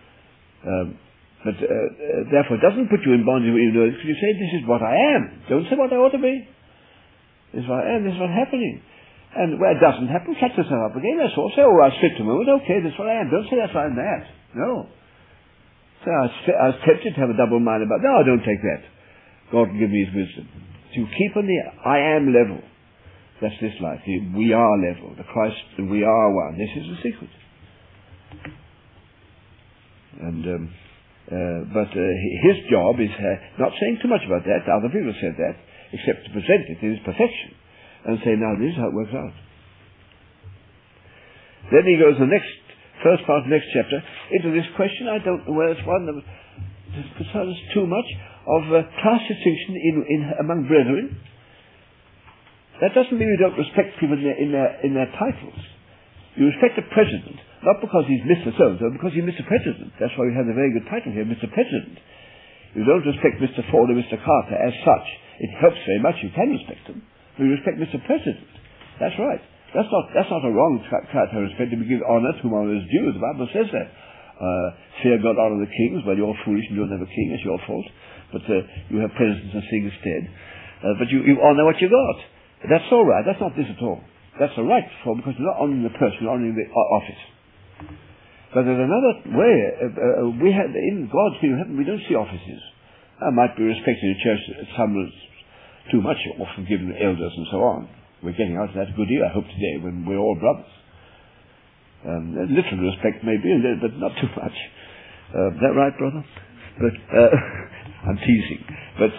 But therefore, it doesn't put you in bondage when you know it, because you say, "This is what I am." Don't say what I ought to be. This is what I am. This is what's happening. And where it doesn't happen, catch yourself up again. That's all. Say, "Oh, I slipped a moment. Okay, that's what I am." Don't say that's what I'm that. No. So I was tempted to have a double mind about. No, don't take that. God can give me His wisdom. To keep on the I am level. That's this life. The we are level. The Christ, the we are one. This is the secret. And but his job is not saying too much about that. Other people said that, except to present it in its perfection and say, "Now this is how it works out." Then he goes the first part of the next chapter into this question. I don't know whether it's one that concerns too much of class distinction among brethren. That doesn't mean you don't respect people in their titles. You respect the president, not because he's Mr. So-and-so, because he's Mr. President. That's why we have a very good title here, Mr. President. You don't respect Mr. Ford or Mr. Carter as such. It helps very much. You can respect them. But you respect Mr. President. That's right. That's not a wrong character of respect. We give honour to whom honour is due. The Bible says that. Fear God, honour the kings. Well, you're foolish and you don't have a king. It's your fault. But you have presidents and things instead. But you honour what you got. That's all right. That's not this at all. That's the right form because you're not honouring the person, you're honouring the office. But there's another way. We have in God's kingdom of heaven, we don't see offices. I might be respected in church. Some too much, often given elders and so on. We're getting out of that a good deal, I hope, today, when we're all brothers. A little respect maybe, but not too much. Is that right, brother? But I'm teasing. But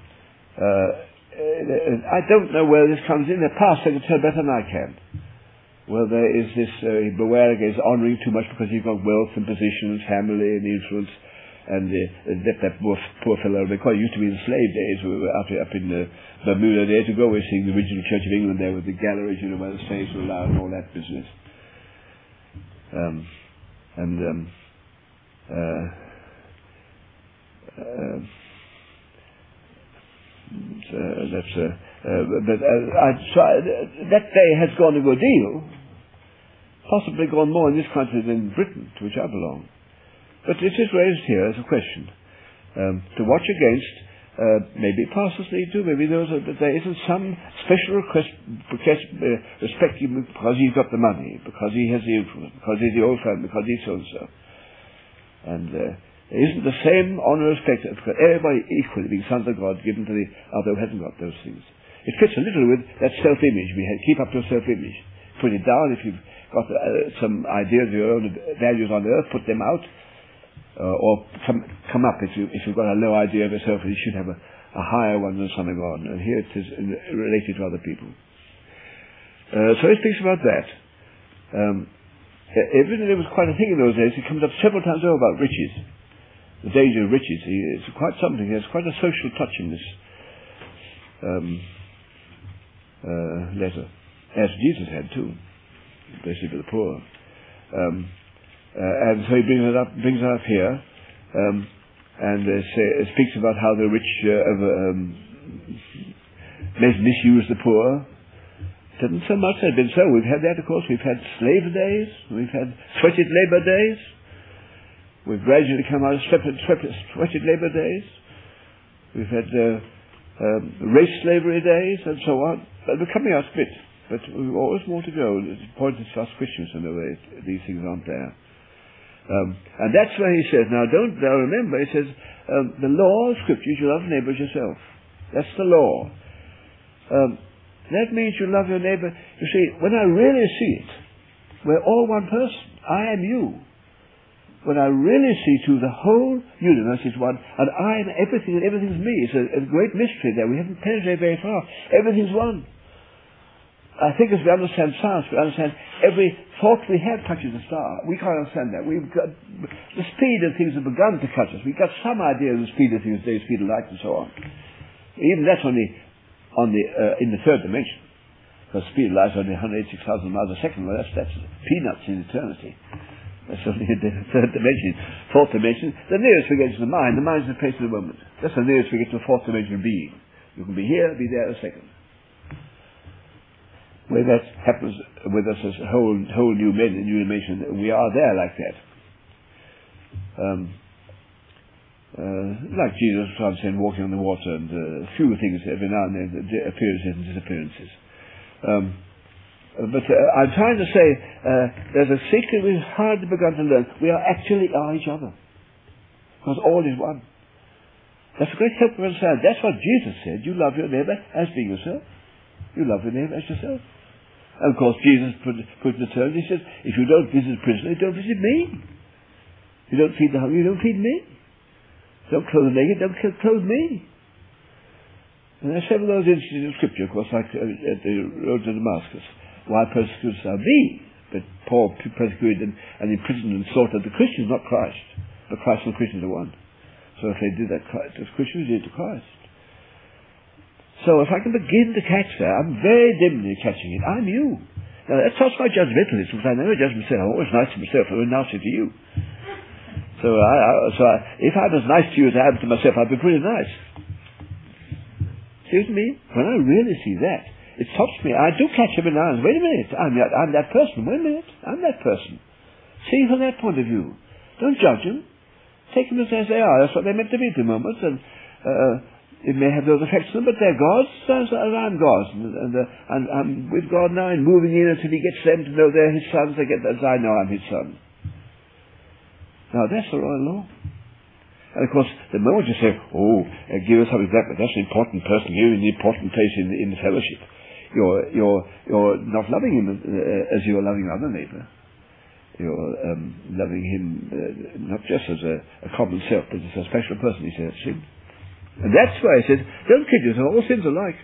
I don't know where this comes in. The pastor can tell better than I can. Well, there is this, beware against honouring too much because you've got wealth and position and family and influence. And that poor fellow, because it used to be in the slave days, we were up in Bermuda there to go. We're seeing the original Church of England there with the galleries, where the slaves were allowed and all that business. That day has gone a good deal, possibly gone more in this country than Britain, to which I belong. But it is raised here as a question to watch against. Maybe pastors need to. Maybe there isn't some special respect because he's got the money, because he has the influence, because he's the old friend, because he's so and so. And there isn't the same honour and respect because everybody equally being sons of God given to the other who hasn't got those things. It fits a little with that self-image we had. Keep up your self-image. Put it down. If you've got some ideas of your own values on earth, put them out. Or come up if you've got a low idea of yourself, you should have a higher one than Son of God. And here it is related to other people. So he speaks about that. Even there was quite a thing in those days. He comes up several times over about riches, the danger of riches. It's quite something. He has quite a social touch in this. letter, as Jesus had too, especially for the poor. And so he brings it up here, and speaks about how the rich misuse the poor. It hasn't so much been so. We've had that, of course. We've had slave days. We've had sweated labour days. We've gradually come out of sweated labour days. We've had race slavery days and so on. But we're coming out a bit. But we've always more to go. It's important to us Christians to know that these things aren't there. And that's where he says, now remember, he says, the law of Scripture, you love neighbour as yourself. That's the law. That means you love your neighbour. You see, when I really see it, we're all one person. I am you. When I really see to the whole universe is one, and I am everything, and everything's me. It's a great mystery there. We haven't penetrated very far. Everything's one. I think as we understand science, we understand every thought we have touches a star. We can't understand that. We've got the speed of things have begun to touch us. We've got some idea of the speed of things, the speed of light, and so on. Even that's only in the third dimension. Because speed of light is only 186,000 miles a second. Well, that's peanuts in eternity. That's only in the third dimension. Fourth dimension, the nearest we get to the mind. The mind is the place of the moment. That's the nearest we get to a fourth dimension of being. You can be here, be there in a second. Where that happens with us as whole new men in new dimension, we are there like that. Like Jesus saying, walking on the water, and a few things every now and then, appearances and disappearances. But I'm trying to say, there's a secret we've hardly begun to learn. We actually are each other. Because all is one. That's a great help to understand. That's what Jesus said. You love your neighbour as being yourself. You love your neighbour as yourself. And of course Jesus put the terms, he says, if you don't visit a prisoner, you don't visit me. You don't feed the hungry, you don't feed me. Don't clothe the naked, don't clothe me. And there are several of those instances in Scripture, of course, like at the road to Damascus. Why persecutest thou me? But Paul persecuted and imprisoned and slaughtered the Christians, not Christ. But Christ and the Christians are one. So if they did that as Christians, they did to Christ. So if I can begin to catch that, I'm very dimly catching it. I'm you. Now that's not my judgmentalism, because I never judge myself. I'm always nice to myself, I'm nasty to you. So if I'm as nice to you as I am to myself, I'd be pretty nice. Excuse me? When I really see that, it stops me. I do catch him in eyes. Wait a minute, I'm that person. Wait a minute, I'm that person. See from that point of view. Don't judge them. Take them as they are. That's what they're meant to be at the moment. And it may have those effects on them, but they're God's as I'm God's. And I'm with God now and moving in until He gets them to know they're His sons, they get as I know I'm His son. Now that's the royal law. And of course, the moment you say, give us something back, but that's an important person, you're in the important place in the fellowship. You're not loving him as you're loving another neighbour. You're loving him not just as a common self, but as a special person, he says. And that's why he says, don't kid yourself, all sins are alike.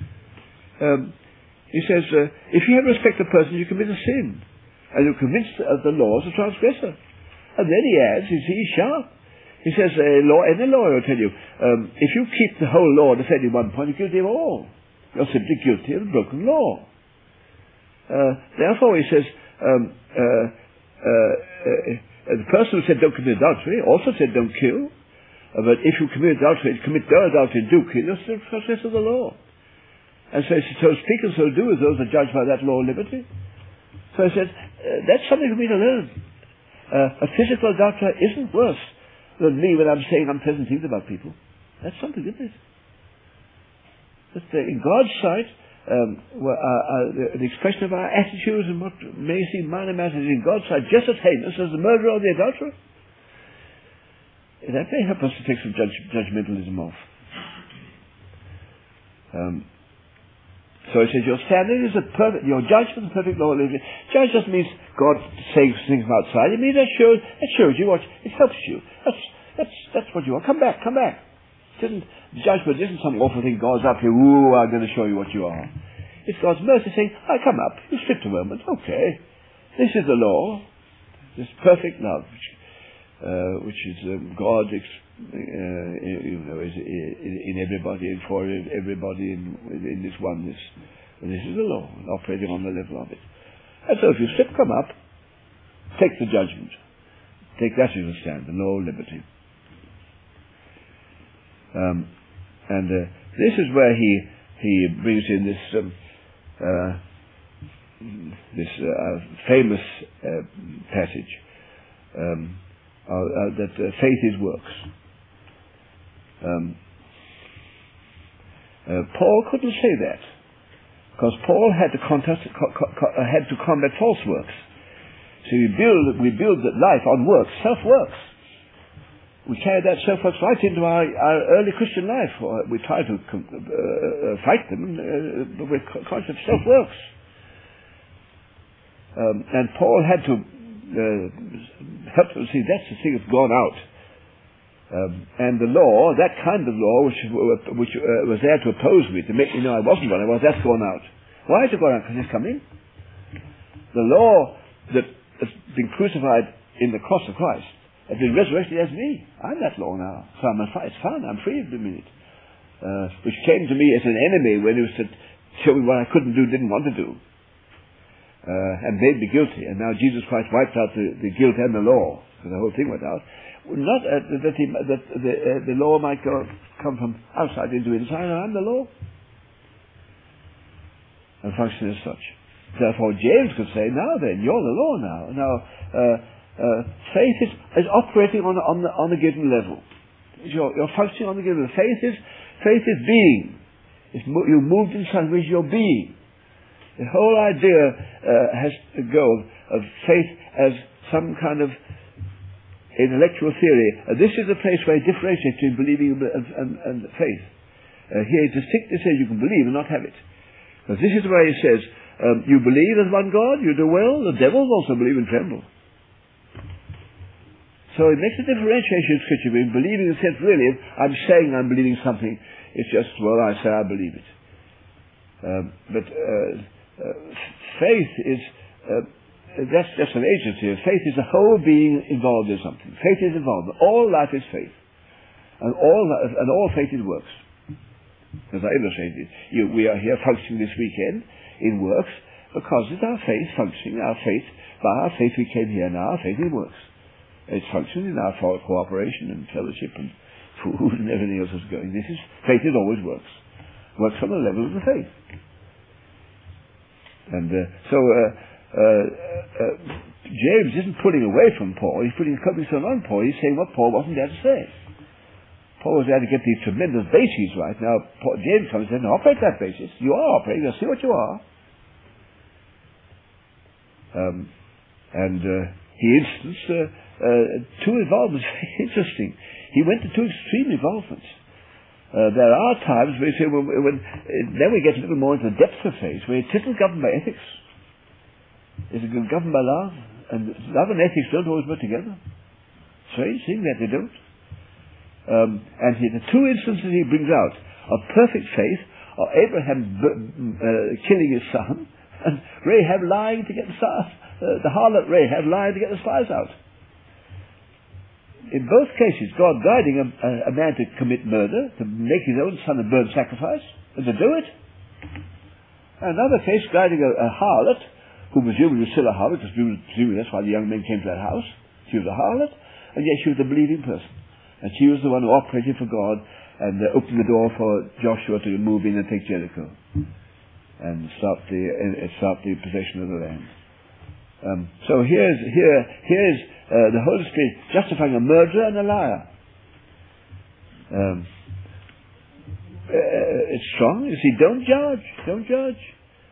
He says, if you have respect for a person, you commit a sin. And you're convinced of the law as a transgressor. And then he adds, he's sharp. He says, any lawyer will tell you, if you keep the whole law and offend in one point, you're guilty of all. You're simply guilty of broken law. Therefore, he says, the person who said don't commit adultery also said don't kill. But if you commit adultery and do kill, you're still transgressor of the law. And so speak and so do as those are judged by that law of liberty. So he says, that's something for me to learn. A physical adulterer isn't worse than me when I'm saying unpleasant things about people. That's something, isn't it? But in God's sight, the expression of our attitudes and what may seem minor matters in God's sight just as heinous as the murderer or the adulterer. That may help us to take some judgmentalism off. So he says, your standard is your judgment is a perfect law of liberty. Judge doesn't mean God saying things from outside. It means that shows you what, it helps you. That's what you are. Come back. Judgment isn't some awful thing. God's up here, I'm going to show you what you are. It's God's mercy saying, come up, you slipped a moment, okay. This is the law, this perfect love. which is God is in everybody and for everybody in this oneness. And this is the law, operating on the level of it. And so if you slip, come up, take the judgment. Take that as a stand, the law of liberty. This is where he brings in this famous passage that faith is works. Paul couldn't say that because Paul had to combat false works. So we build life on works, self-works. We carry that self-works right into our early Christian life. We try to fight them with conscious self-works. And Paul had to help them see that's the thing that's gone out. And the law, that kind of law, which was there to oppose me, to make me know I wasn't what I was, that's gone out. Why has it gone out? Because it's come in. The law that has been crucified in the cross of Christ has been resurrected as me. I'm that law now. So it's fine, I'm free of the minute. Which came to me as an enemy when it was to show me what I couldn't do, didn't want to do. And made me guilty. And now Jesus Christ wiped out the guilt and the law. So the whole thing went out. Not that the law might come from outside into inside. I'm the law. And function as such. Therefore James could say, now then, you're the law now. Now, faith is operating on a given level. You're functioning on the given level. Faith is being. You moved inside with your being. The whole idea has to go of faith as some kind of intellectual theory. This is the place where it differentiates between believing and faith. Here it distinctly says you can believe and not have it. But this is where he says, you believe in one God, you do well, the devils also believe and tremble. So it makes a differentiation in Scripture between believing in the sense, really, I'm saying I'm believing something, it's just, well, I say I believe it. But faith is, that's just an agency. Faith is the whole being involved in something. Faith is involved. All life is faith. And all faith is works. As I illustrated, we are here functioning this weekend in works because it's our faith functioning. By our faith we came here, now our faith in works. It's functioning in our cooperation and fellowship and food and everything else is going. Faith is always works. Works on the level of the faith. And James isn't pulling away from Paul, he's putting something on Paul. He's saying what Paul wasn't there to say. Paul was there to get these tremendous bases right. Now James comes and says, no, operate that basis. You are operating, I see what you are. He instanced two involvements. Interesting. He went to two extreme involvements. There are times where you say, then we get a little more into the depths of faith, where it isn't governed by ethics. It's governed by love. And love and ethics don't always work together. Strange thing that they don't. And the two instances he brings out of perfect faith are Abraham killing his son, and Rahab lying to get the harlot Rahab lying to get the spies out. In both cases, God guiding a man to commit murder, to make his own son a burnt sacrifice, and to do it. Another case, guiding a harlot, who presumably was still a harlot, because presumably that's why the young men came to that house. She was a harlot, and yet she was a believing person. And she was the one who operated for God and opened the door for Joshua to move in and take Jericho and start the possession of the land. So here's the Holy Spirit justifying a murderer and a liar. It's strong. You see, don't judge.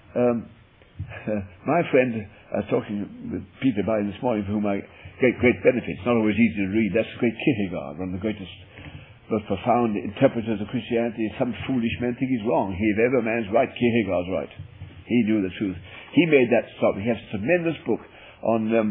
My friend, I was talking with Peter By this morning, for whom I get great benefits. Not always easy to read. That's the great Kierkegaard, one of the greatest, most profound interpreters of Christianity. Some foolish men think he's wrong. If ever man's right, Kierkegaard's right. He knew the truth. He made that stop. He has a tremendous book on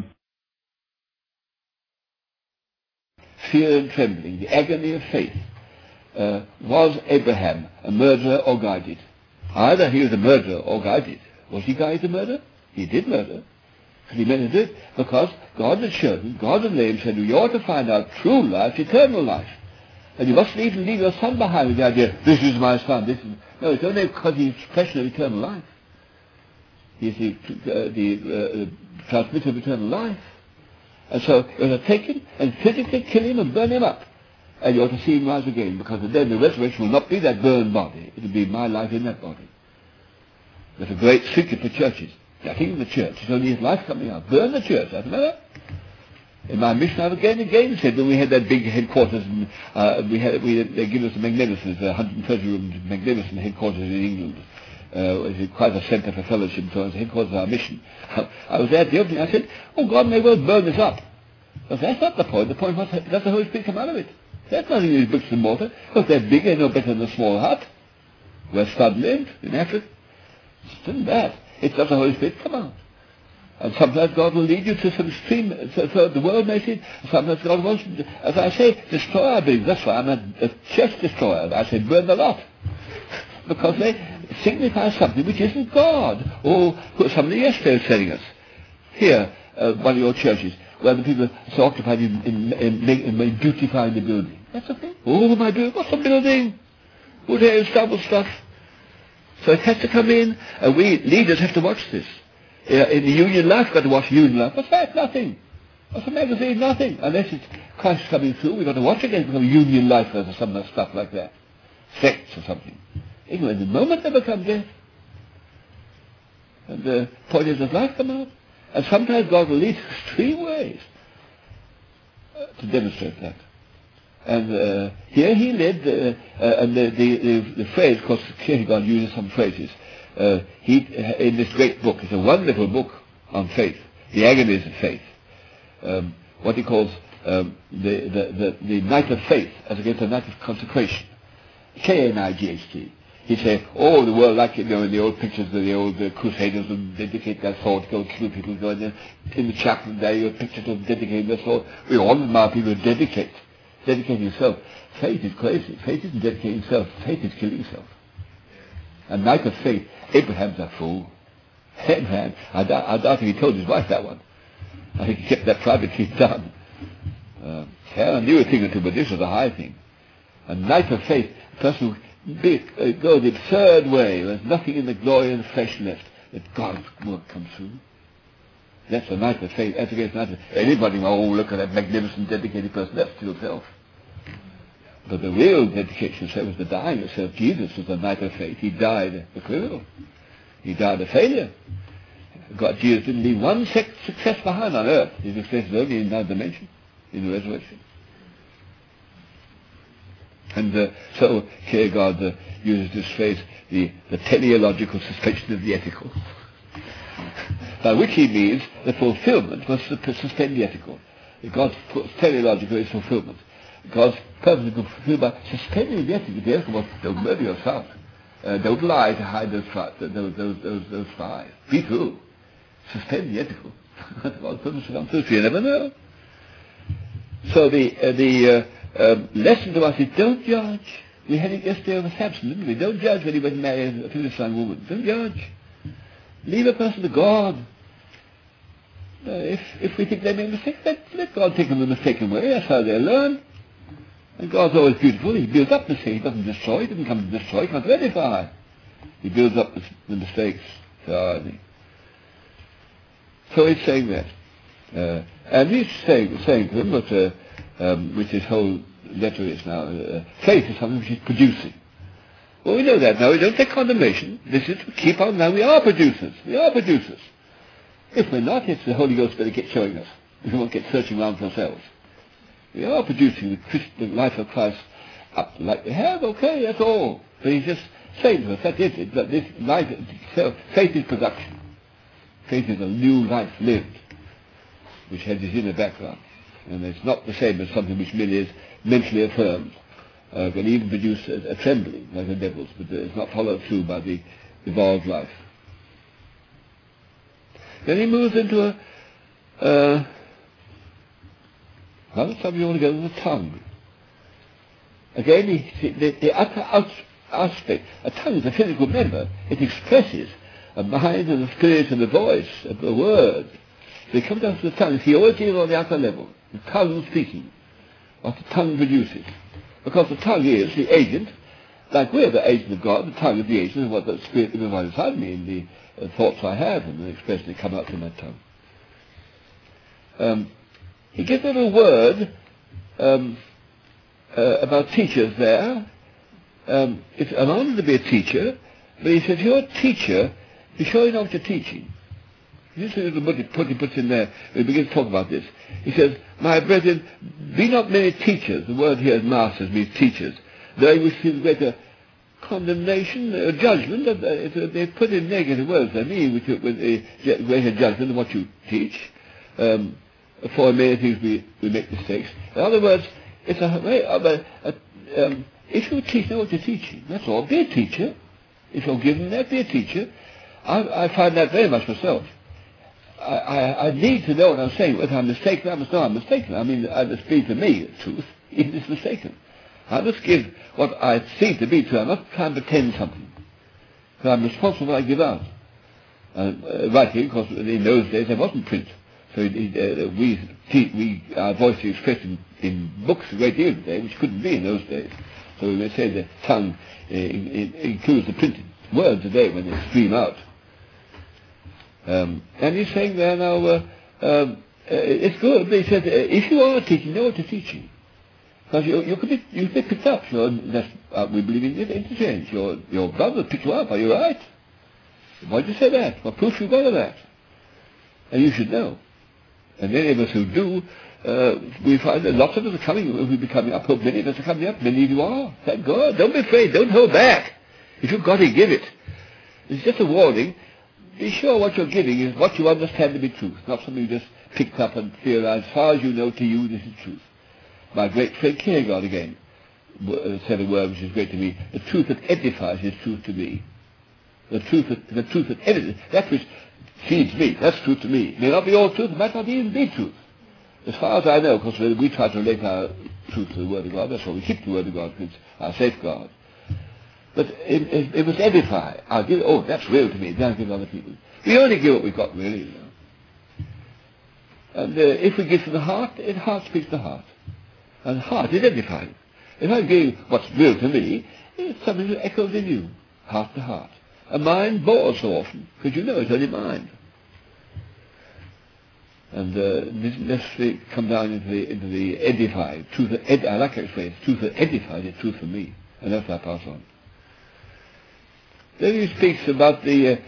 fear and trembling, the agony of faith. Was Abraham a murderer or guided? Either he was a murderer or guided. Was he guided to murder? He did murder. And he meant to do it because God had chosen, God had named, said, you ought to find out true life, eternal life. And you mustn't even leave your son behind with the idea, this is my son, this is... No, it's only because he's expression of eternal life. He's the transmitter of eternal life. And so you ought to take him and physically kill him and burn him up. And you ought to see him rise again, because then the resurrection will not be that burned body. It will be my life in that body. There's a great secret for churches. Nothing in the church. It's only his life coming out. Burn the church. Doesn't matter. In my mission, I've again and again said, when we had that big headquarters, and they give us a magnificent, 130 room magnificent headquarters in England. It's quite a centre for fellowship, so it's the headquarters of our mission. I was there at the opening. I said, oh, God may well burn this up. But that's not the point. The point was, does the Holy Spirit come out of it? That's nothing in these bricks and mortar. Because they're bigger, no better than a small hut. Where Spud lived, in Africa. It's that. It does the Holy Spirit come out. And sometimes God will lead you to some extreme, so the world may see it. Sometimes God wants, as I say, destroy our buildings. That's why I'm a church destroyer. I say burn the lot. Because they signify something which isn't God. Or somebody yesterday was telling us. Here, one of your churches, where the people are so occupied in beautifying the building. That's the thing. Oh, my building, what's the building? Wood hair is double stuff. So it has to come in, and we leaders have to watch this. In the Union Life, we've got to watch Union Life. What's that? Nothing. What's a magazine? Nothing. Unless it's Christ coming through, we've got to watch again, become Union Lifers or some of that stuff like that. Sects or something. Anyway, the moment they become death, and the point is, does life come out? And sometimes God will lead extreme ways to demonstrate that. And here he led, and the phrase, of course, Kierkegaard uses some phrases. In this great book, it's a wonderful book on faith, the agonies of faith. What he calls the night of faith as against the night of consecration. K-N-I-G-H-T. He'd say, oh, the world, like, in the old pictures of the old crusaders would dedicate their sword to go kill people, go in the chapel there, you have pictures of dedicating their sword. We all admire people who dedicate yourself. Faith is crazy. Faith isn't dedicating yourself. Faith is killing yourself. A night of faith. Abraham's a fool. Abraham, I doubt if he told his wife that one. I think he kept that privately done. Sarah knew a thing or two, but this was a high thing. A night of faith. A person who go the absurd way. There's nothing in the glory of the flesh left. That God's work comes through. That's a night of faith. That's against night of faith. Anybody, oh, look at that magnificent, dedicated person. That's to yourself. But the real dedication was the dying yourself. Jesus was the night of faith. He died a criminal. He died a failure. God, Jesus didn't leave one success behind on earth. His success is only in another dimension, in the resurrection. And so Kierkegaard uses this phrase, the teleological suspension of the ethical. By which he means the fulfillment was to suspend the ethical. God's teleological is fulfillment. God's purpose is fulfilled by suspending the ethical. The ethical was, don't murder yourself. Don't lie to hide those spies. Be true. Suspend the ethical. God's purpose will come through. You never know. So the lesson to us is don't judge. We had it yesterday over Samson, didn't we? Don't judge when he went and married a Philistine woman. Don't judge. Leave a person to God. If we think they make mistakes, let God take them the mistaken way. That's how they learn. And God's always beautiful. He builds up mistakes. He doesn't destroy. He doesn't come to destroy. He comes to edify. He builds up the mistakes. So he's saying that. And he's saying to them, which his whole letter is now, faith is something which is producing. Well, we know that now. We don't take condemnation. This is to keep on now. We are producers. We are producers. If we're not, it's the Holy Ghost better get showing us. We won't get searching around for ourselves. We are producing the life of Christ up like we have, okay, that's all. But he's just saying to us, that is it, that this life itself, faith is production. Faith is a new life lived, which has its inner background. And it's not the same as something which merely is mentally affirmed. Can even produce a trembling, like the devil's, but it's not followed through by the evolved life. Then he moves into another subject altogether, the tongue. Again, the upper aspect. A tongue is a physical member. It expresses a mind and a spirit and a voice, a word. So he comes down to the tongue. He always is on the upper level. The tongue speaking. What the tongue produces. Because the tongue is the agent, like we're the agent of God, the tongue is the agent of what the Spirit lives on inside me, and the thoughts I have, and the expression that come out from that tongue. He gives them a word about teachers there. It's an honor to be a teacher, but he says, you're a teacher, be sure you know what you're teaching. This is what he puts in there. He begins to talk about this. He says, my brethren, be not many teachers. The word here is masters, means teachers. They receive greater condemnation, judgment. They put in negative words, I mean, with greater judgment than what you teach. For many things we make mistakes. In other words, it's a way of if you teach, know what you're teaching. That's all. Be a teacher. If you're given that, be a teacher. I find that very much myself. I need to know what I'm saying. Whether I'm mistaken, I must know I'm mistaken. I mean, I must speak to me the truth. It is mistaken. I must give what I see to be true. I must try and pretend something. So I'm responsible for what I give out. Writing, because in those days there wasn't print. So our voice is expressed in books a great deal today, which couldn't be in those days. So we may say the tongue includes the printed words today when they stream out. And he's saying there now, it's good, but he said, if you are teaching, know what you're teaching. Because you could be picked up. We believe in interchange. Your brother picked you up, are you right? Why did you say that? What proof you got of that? And you should know. And many of us who do, we find that lots of us will be coming up. Hope many of us are coming up. Many of you are. Thank God. Don't be afraid. Don't hold back. If you've got it, give it. It's just a warning. Be sure what you're giving is what you understand to be truth, not something you just picked up and theorized. As far as you know, to you, this is truth. My great friend Kierkegaard again said a word which is great to me. The truth that edifies is truth to me. The truth that edifies, that which feeds me, that's truth to me. It may not be all truth, it might not even be truth. As far as I know, because we try to relate our truth to the Word of God, that's why we keep the Word of God, because it's our safeguard. But it must edify. I'll give, that's real to me, then I'll give other people. We only give what we've got, really, you know. And if we give from the heart speaks to the heart. And the heart is edifying. If I give what's real to me, it's something that echoes in you, heart to heart. A mind bores so often, because you know it's only mind. And this necessarily come down into the edifying, truth that I like that phrase, truth that edifies is truth for me. And that's what I pass on. Then he speaks about the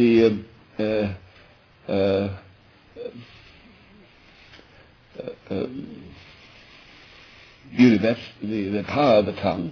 universe, the power of the tongue.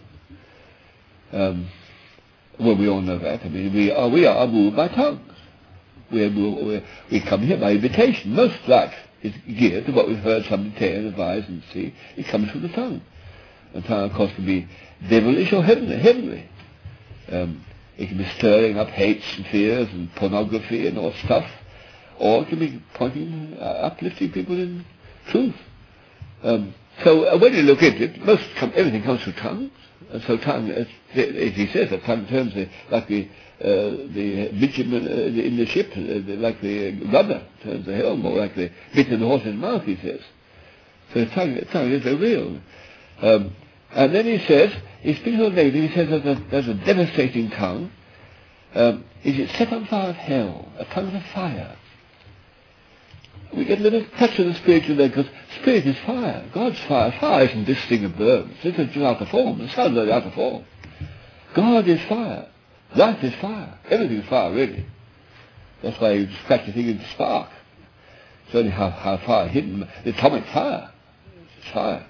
Well, we all know that. I mean, we are moved by tongues. We come here by invitation. Most life is geared to what we've heard somebody tell and advise and see. It comes from the tongue. The tongue, of course, can be devilish or heavenly. It can be stirring up hates and fears and pornography and all stuff, or it can be pointing, uplifting people in truth. So when you look at it, everything comes through tongues. And so tongue, as he says, the tongue turns like the bitumen in the ship, like the rudder turns the helm, or like the bit in the horse's mouth, he says. So the tongue is very real. And then he speaks of negative, he says there's a devastating tongue. Is it set on fire of hell, a tongue of fire? We get a little touch of the spiritual there, because spirit is fire. God's fire. Fire isn't this thing that burns. It's just out of form. The sun's out of form. God is fire. Life is fire. Everything is fire, really. That's why you scratch the thing into spark. It's only how far hidden. The atomic fire. It's fire.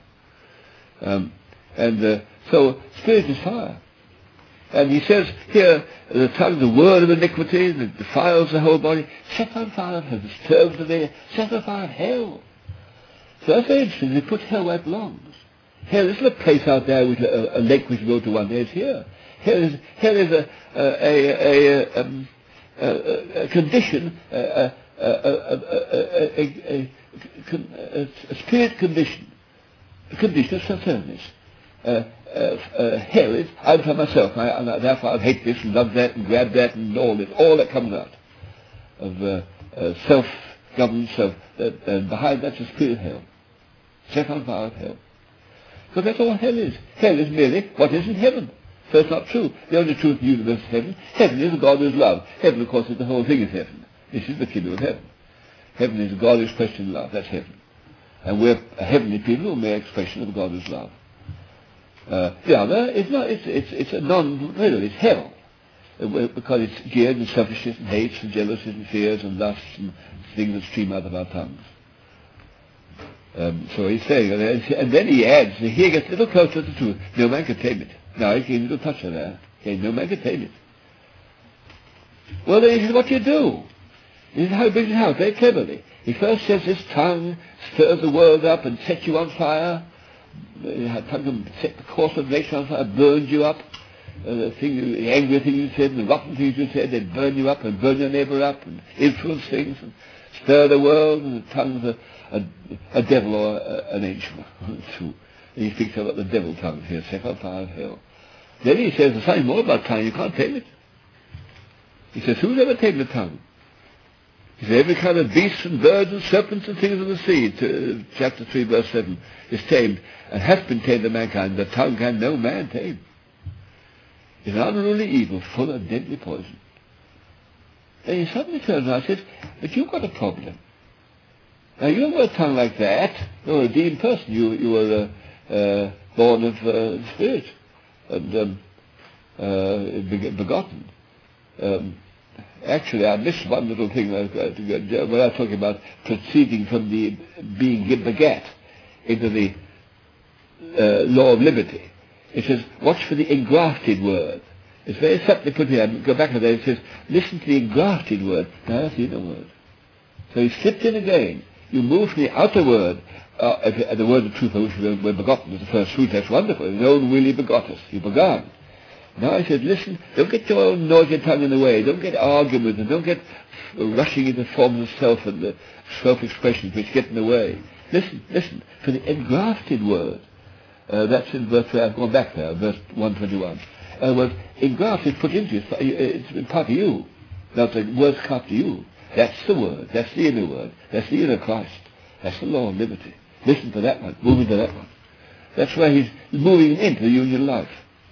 So spirit is fire. And he says here, the tongue, the word of iniquity, that defiles the whole body, set on fire of hell, disturbs the air, set on fire of hell. So that's very interesting. They put hell where it belongs. Hell isn't a place out there with a lake which you go to one day. It's here. Hell is a condition, a spirit condition, a condition of self-service. Hell is, I'm for myself, therefore I hate this and love that and grab that and all that comes out of governs himself, and behind that's the spirit of hell. Set on fire of hell. So that's all hell is. Hell is merely what is in heaven. So it's not true. The only truth in the universe is heaven. Heaven is a God who is love. Heaven, of course, is the whole thing is heaven. This is the kingdom of heaven. Heaven is a God who expresses love. That's heaven. And we're a heavenly people who make expression of a God who's love. The other is not. It's a non-real. It's hell. Because it's geared in selfishness and hates and jealousies and fears and lusts and things that stream out of our tongues. So he's saying, and then he adds, here gets a little closer to the truth. No man can tame it. Now he gave a little touch of that. Okay, no man can tame it. Well, then he says, what do you do? This is how he brings it out, very cleverly. He first says this tongue stirs the world up and sets you on fire. The tongue can set the course of the nation on fire, burns you up. The angry thing you said, the rotten things you said, they burn you up and burn your neighbour up and influence things and stir the world, and the tongue's a devil or an angel. And he speaks about the devil tongue here, set on fire of hell. Then he says something more about tongue, you can't tame it. He says, who's ever tamed the tongue? He says, every kind of beasts and birds and serpents and things of the sea, chapter 3, verse 7, is tamed and has been tamed of mankind. The tongue can no man tame. It's an unruly evil, full of deadly poison. And he suddenly turns around and says, but you've got a problem. Now, you have a tongue like that. You're a redeemed person. You were born of the Spirit and begotten. Actually, I missed one little thing when I was talking about proceeding from the being begat into the law of liberty. It says, watch for the engrafted word. It's very subtly put here. Go back to that. It says, listen to the engrafted word. Now that's the inner word. So he slipped in again. You move from the outer word, the word of truth, which we're begotten as the first fruit. That's wonderful. His own will he begot us. He began. Now he says, listen, don't get your own noisy tongue in the way. Don't get arguing with them. Don't get rushing into forms of self and the self-expressions which get in the way. Listen for the engrafted word. That's in verse, I've gone back there, verse 121. In other words, engrafted is put into you, it's part of you. Now the word's cut to you. That's the word, that's the inner word, that's the inner Christ. That's the law of liberty. Listen to that one, move into that one. That's where he's moving into the union life.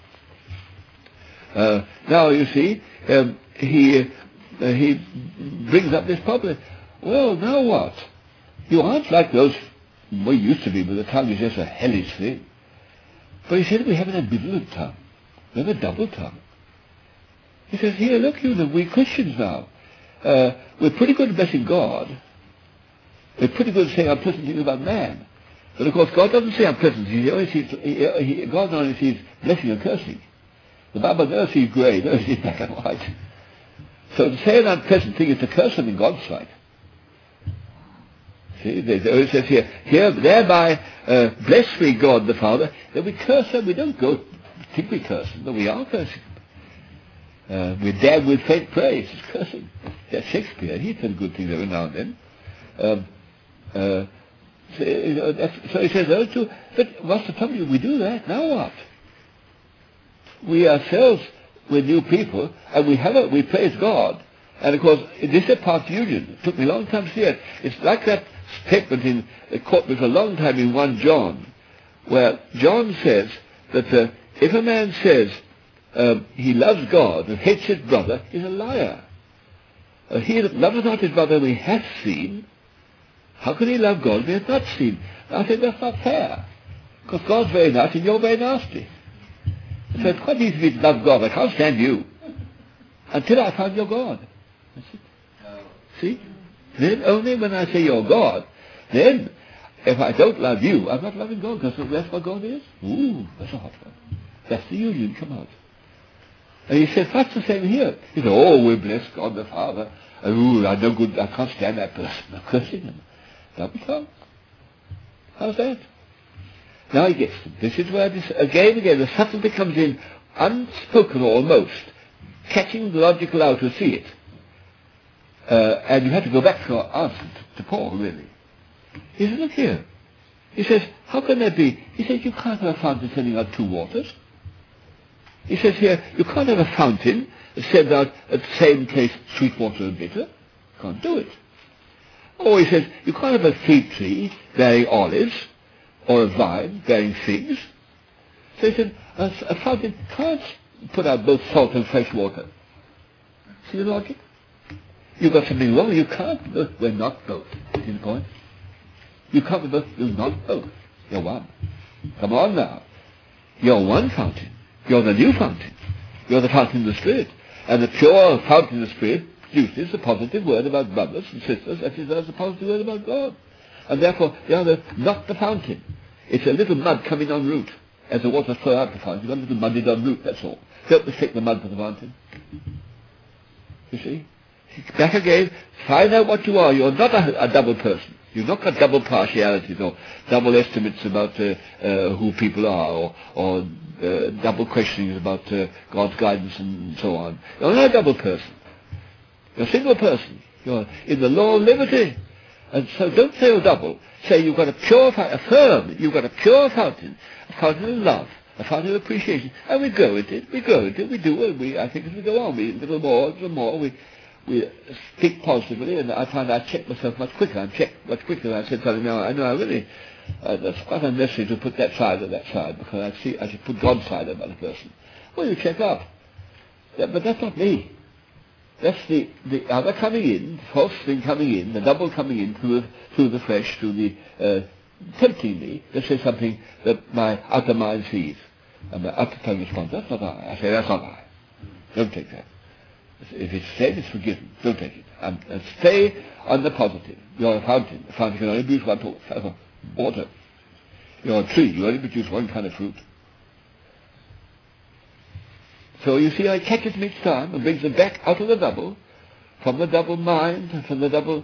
Now you see, he brings up this problem. Well, now what? You aren't like those we used to be, but the tongue is just a hellish thing. But he said we have an ambivalent tongue. We have a double tongue. He says, here, look, we Christians now. We're pretty good at blessing God. We're pretty good at saying unpleasant things about man. But of course, God doesn't say unpleasant things. God only sees blessing and cursing. The Bible never sees grey, never sees black and white. So to say an unpleasant thing is to curse them in God's sight. See, it says here, thereby bless we God the Father, that we curse them. We don't go think we curse them, but we are cursing them. We're damned with faint praise. It's cursing. That's Shakespeare. He said good things every now and then. So he says those two. But what's the problem? We do that. Now what? We ourselves, we're new people, and we praise God. And of course, this is a part of union. It took me a long time to see it. It's like that statement it caught me for a long time in 1 John, where John says that if a man says he loves God and hates his brother, he's a liar. He that loveth not his brother whom he hath seen, how can he love God if he hath not seen? I said, that's not fair. Because God's very nice and you're very nasty. So it's quite easy for me to love God. I can't stand you until I find your God. That's it. See? Then only when I say you're God, then if I don't love you, I'm not loving God, because that's what God is. Ooh, that's a hot one. That's the union come out. And he said, that's the same here. He said, oh, we bless God the Father. Ooh, I can't stand that person. I'm cursing him. Double tongue. How's that? Now he gets them. This is where again, the subtlety comes in, unspoken almost, catching the logical out to see it. And you have to go back to our answer to Paul, really. He says, look here. He says, how can that be? He says, you can't have a fountain sending out 2 waters. He says here, you can't have a fountain that sends out at the same place sweet water and bitter. Can't do it. Or he says, you can't have a fig tree bearing olives, or a vine bearing figs. So he said, a fountain can't put out both salt and fresh water. See the logic? You've got something wrong, you can't both. We're not both. See the point? You can't be both, you're not both. You're one. Come on now. You're one fountain. You're the new fountain. You're the fountain of the Spirit. And the pure fountain of the Spirit produces a positive word about brothers and sisters as it does a positive word about God. And therefore, they are not the fountain. It's a little mud coming en route. As the water flows out the fountain, you've got a little mud en route, that's all. Don't mistake the mud for the fountain. You see? Back again, find out what you are. You're not a double person. You've not got double partialities or double estimates about who people are or double questionings about God's guidance and so on. You're not a double person. You're a single person. You're in the law of liberty. And so don't say you're double. Say you've got a pure fountain, affirm you've got a pure fountain, a fountain of love, a fountain of appreciation. And we grow at it, we do, and I think as we go on, a little more, we speak positively, and I find I check myself much quicker. I'm checked much quicker than I said something now. I know I really, that's quite unnecessary to put that side or that side, because I should put God's side about a person. Well, you check up. But that's not me. That's the other coming in, the false thing coming in, the double coming in through the flesh, through the tempting me to say something that my outer mind sees. And my outer tongue responds, that's not I. I say, that's not I. Don't take that. If it's said, it's forgiven. Don't take it. And stay on the positive. You're a fountain. A fountain can only produce one type of water. You're a tree. You only produce one kind of fruit. So you see, I catch it each time and brings them back out of the double, from the double mind, and from the double.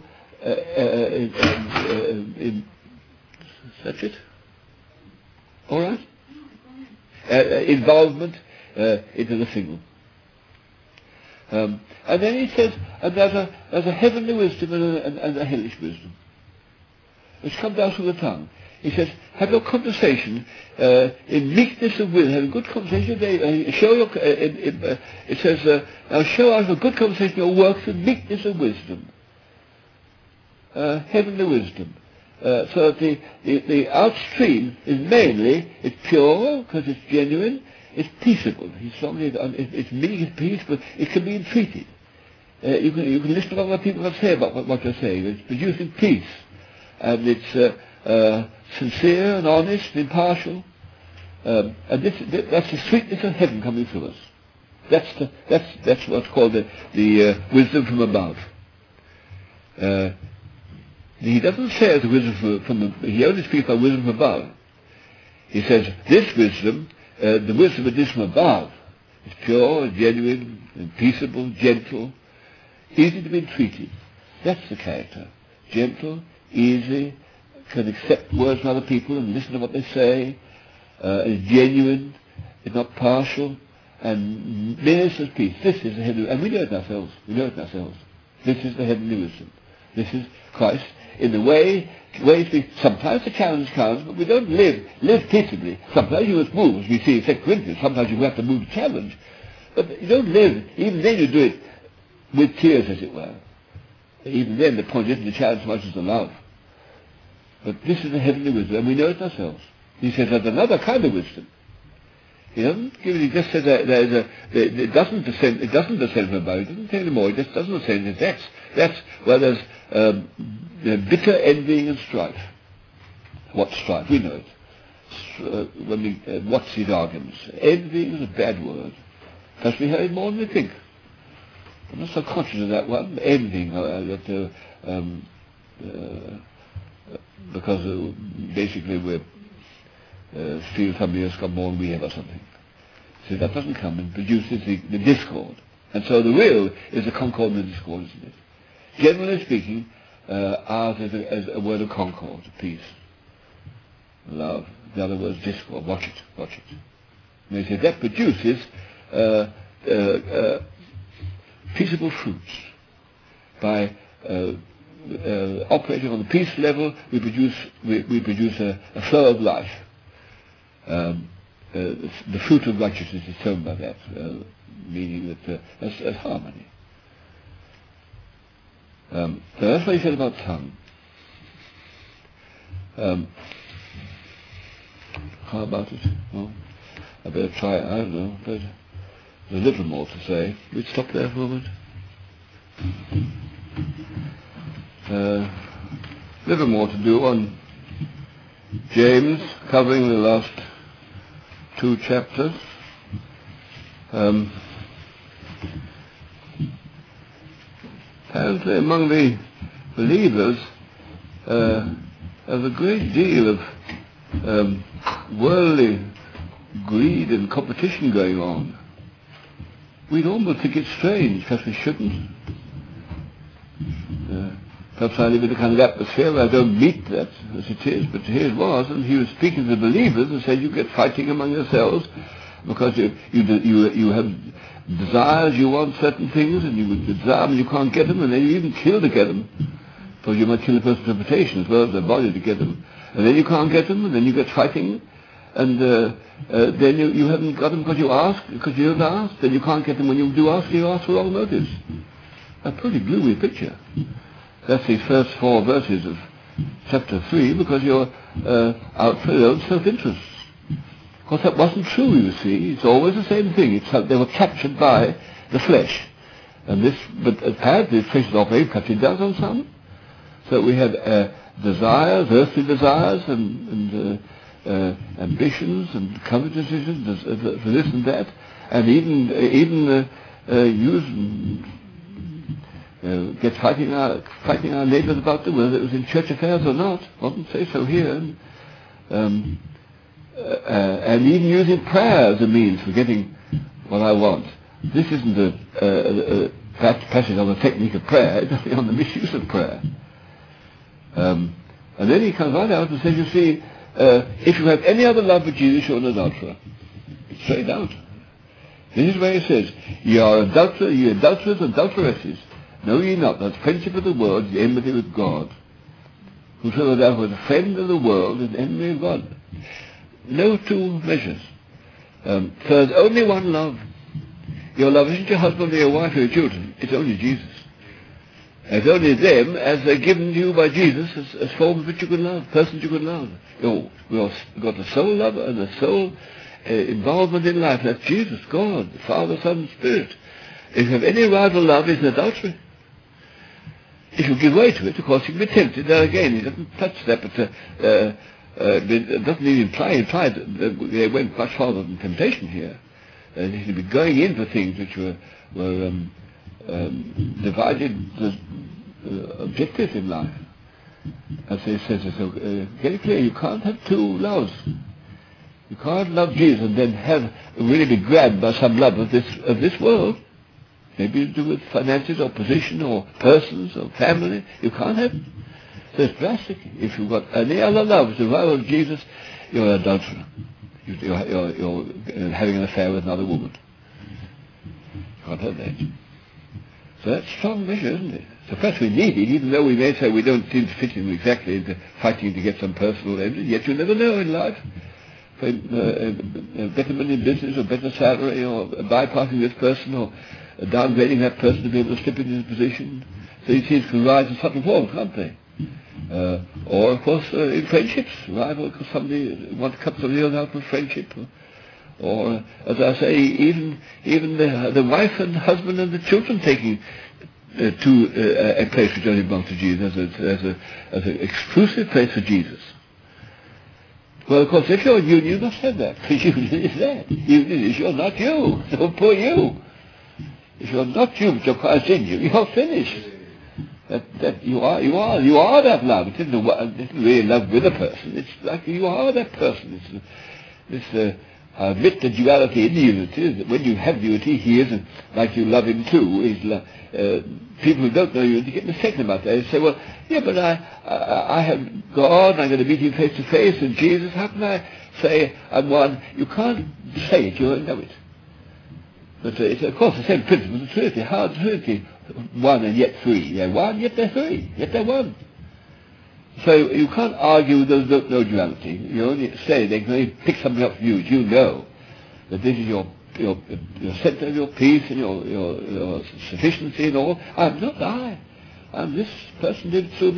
That's it. All right. Involvement into the single. And then he says, and there's a heavenly wisdom and a hellish wisdom, which comes out through the tongue. He says, have your conversation in meekness of will. Have a good conversation. Show your. It says, now show out of a good conversation your works in meekness of wisdom, heavenly wisdom. So that the outstream is mainly, it's pure because it's genuine. It's peaceable. It's meek, it's peaceable. It can be entreated. You can listen to what other people have to say about what you're saying. It's producing peace, and it's sincere and honest and impartial. And that's the sweetness of heaven coming through us. That's what's called the wisdom from above. He doesn't say the wisdom from he only speaks about wisdom from above. He says this wisdom. The wisdom that is from above is pure, genuine, and peaceable, gentle, easy to be entreated. That's the character. Gentle, easy, can accept words from other people and listen to what they say, is genuine, is not partial, and ministers peace. This is the heavenly, and we know it ourselves. This is the heavenly wisdom. This is Christ in the ways sometimes the challenge comes, but we don't live peaceably. Sometimes you must move, as we see in 2 Corinthians. Sometimes you have to move the challenge. But you don't live, even then you do it with tears, as it were. Even then the point isn't the challenge so much as the love. But this is the heavenly wisdom, and we know it ourselves. He says there's another kind of wisdom. He doesn't give it, he just says it doesn't descend from above, it doesn't say anymore, it just doesn't descend. That's where there's bitter envying and strife. What strife? We know it. When we watch these arguments, envying is a bad word. Because we hear it more than we think. I'm not so conscious of that one, envying, because basically we feel somebody else got more than we have or something. So that doesn't come and produces the discord. And so the will is the concord and the discord, isn't it? Generally speaking, ours is a word of concord, peace, love. The other word is discord. Watch it. And they say that produces peaceable fruits. By operating on the peace level, we produce a flow of life. The fruit of righteousness is shown by that, meaning that that's harmony. So that's what he said about tongue. How about it? Well, I better try it. I don't know. There's a little more to say. We'd stop there for a moment. Little more to do on James, covering the last 2 chapters. Apparently among the believers there's a great deal of worldly greed and competition going on. We'd almost think it's strange, because we shouldn't. Perhaps I live in a kind of atmosphere where I don't meet that as it is, but here it was, and he was speaking to the believers and said, you get fighting among yourselves because you have desires, you want certain things, and you desire them and you can't get them, and then you even kill to get them, because you might kill a person's reputation as well as their body to get them, and then you can't get them, and then you get fighting, and then you haven't got them because you asked, because you don't ask, then you can't get them when you do ask, you ask for wrong motives. A pretty gloomy picture. That's the first 4 verses of chapter 3, because you're out for your own self-interest. Of course, that wasn't true, you see. It's always the same thing. They were captured by the flesh. But apparently the flesh is not very captured. It does on some. So we have desires, earthly desires, and ambitions, and covetousness for this and that, and even get fighting our neighbours about them, whether it was in church affairs or not. I wouldn't say so here. And even using prayer as a means for getting what I want. This isn't a passage on the technique of prayer, it's only on the misuse of prayer. And then he comes right out and says, you see, if you have any other love for Jesus, you're an adulterer. Straight out. This is where he says, ye adulterers and adulteresses, know ye not that friendship of the world is enmity with God? Whosoever therefore is a friend of the world is enemy of God. No 2 measures. So there's only one love. Your love isn't your husband or your wife or your children. It's only Jesus. It's only them as they're given to you by Jesus as forms which you can love, persons you can love. We've got the soul love and the soul involvement in life. That's Jesus, God, the Father, Son, and Spirit. If you have any rival love, it's adultery. If you give way to it, of course, you can be tempted. There again, he doesn't touch that, but it doesn't even imply that they went much farther than temptation here. They should be going into things which were divided objectives in life. As he says, so very clear, you can't have 2 loves. You can't love Jesus and then really be grabbed by some love of this world. Maybe to do with finances or position or persons or family. You can't have it. So it's drastic. If you've got any other love, the rival of Jesus, you're an adulterer. You're having an affair with another woman. You can't have that. So that's a strong measure, isn't it? So perhaps we need it, even though we may say we don't seem to fit in exactly into fighting to get some personal end, yet you never know in life. For betterment in business or better salary or bypassing this person or downgrading that person to be able to slip into his position. So these things can rise in subtle forms, can't they? Or, of course, in friendships, rival, because somebody wants to cut somebody else out from friendship. Or, as I say, even the wife and husband and the children taking to a place which only belongs to Jesus as an exclusive place for Jesus. Well, of course, if you're in union, you must have that. Because union is that. Union is you're not you. So poor you. If you're not you, but you're Christ in you, you're finished. That you are that love. It isn't really love with a person. It's like you are that person. It's I admit the duality in the unity, that when you have unity, he is like you love him too. People who don't know unity get mistaken about that. They say, well, yeah, but I have God, and I'm going to meet him face to face, and Jesus, how can I say I'm one? You can't say it, you won't know it. But it's, of course, the same principle of the Trinity. How is the Trinity one and yet 3? They're one, yet they're 3, yet they're one. So you can't argue with those no duality. You only say they can only pick something up from you. You know that this is your center of your peace and your sufficiency and all. I'm not I. I'm this person did it through me.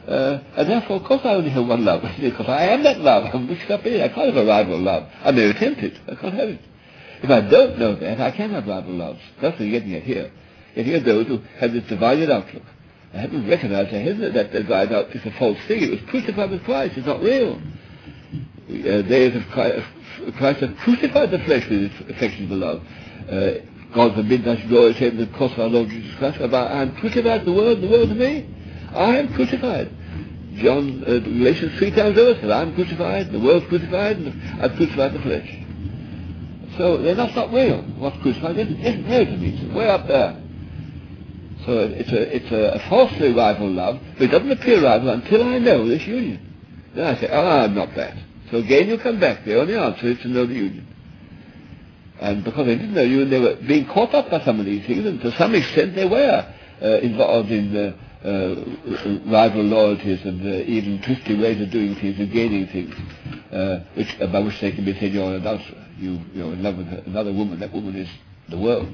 And therefore, of course, I only have one love, because I am that love. I'm mixed up in it. I can't have a rival love. I may attempt it. I can't have it. If I don't know that, I can have rival loves. That's what you're getting at here. You're getting at those who have this divided outlook. I haven't recognized that divided outlook is a false thing. It was crucified with Christ. It's not real. They of Christ have crucified the flesh with its affections of love. God forbid I should go and say the cross of our Lord Jesus Christ. I am crucified the world to me. I am crucified. John, Galatians 3 times over said, I am crucified, the world's crucified, and I've crucified the flesh. So that's not real. What's crucified isn't real to me. It's way up there. So it's a falsely rival love, but it doesn't appear rival until I know this union. Then I say, I'm not that. So again you come back. The only answer is to know the union. And because they didn't know you, and they were being caught up by some of these things, and to some extent they were involved in rival loyalties and even twisty ways of doing things and gaining things, by which they can be said you're an adulterer. You're in love with another woman. That woman is the world.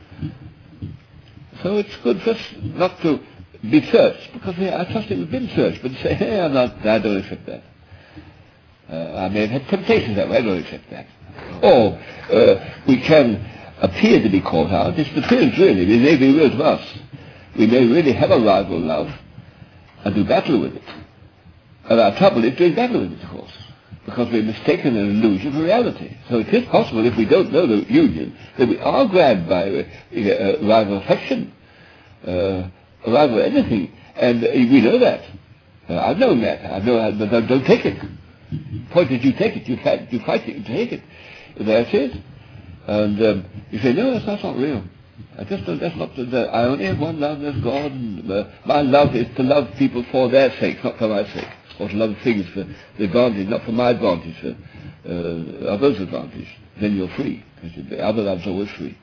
So it's good for us not to be searched, because I trust we've been searched, but to say, hey, I don't accept that. I may have had temptations that way, I don't accept that. Or we can appear to be caught out. It's the appearance really. We may be real to us. We may really have a rival love and do battle with it. And our trouble is doing battle with it, of course, because we've mistaken an illusion for reality. So it is possible, if we don't know the union, that we are grabbed by rival affection, rival anything, and we know that. I've known that. I know that, but don't take it. The point is, you take it, you fight it, you take it. There it is. And you say, no, that's not real. I just don't, that's not, I only have one love, that's God, and my love is to love people for their sake, not for my sake, or to love things for the advantage, not for my advantage, for others' advantage. Then you're free, because the other love's always free.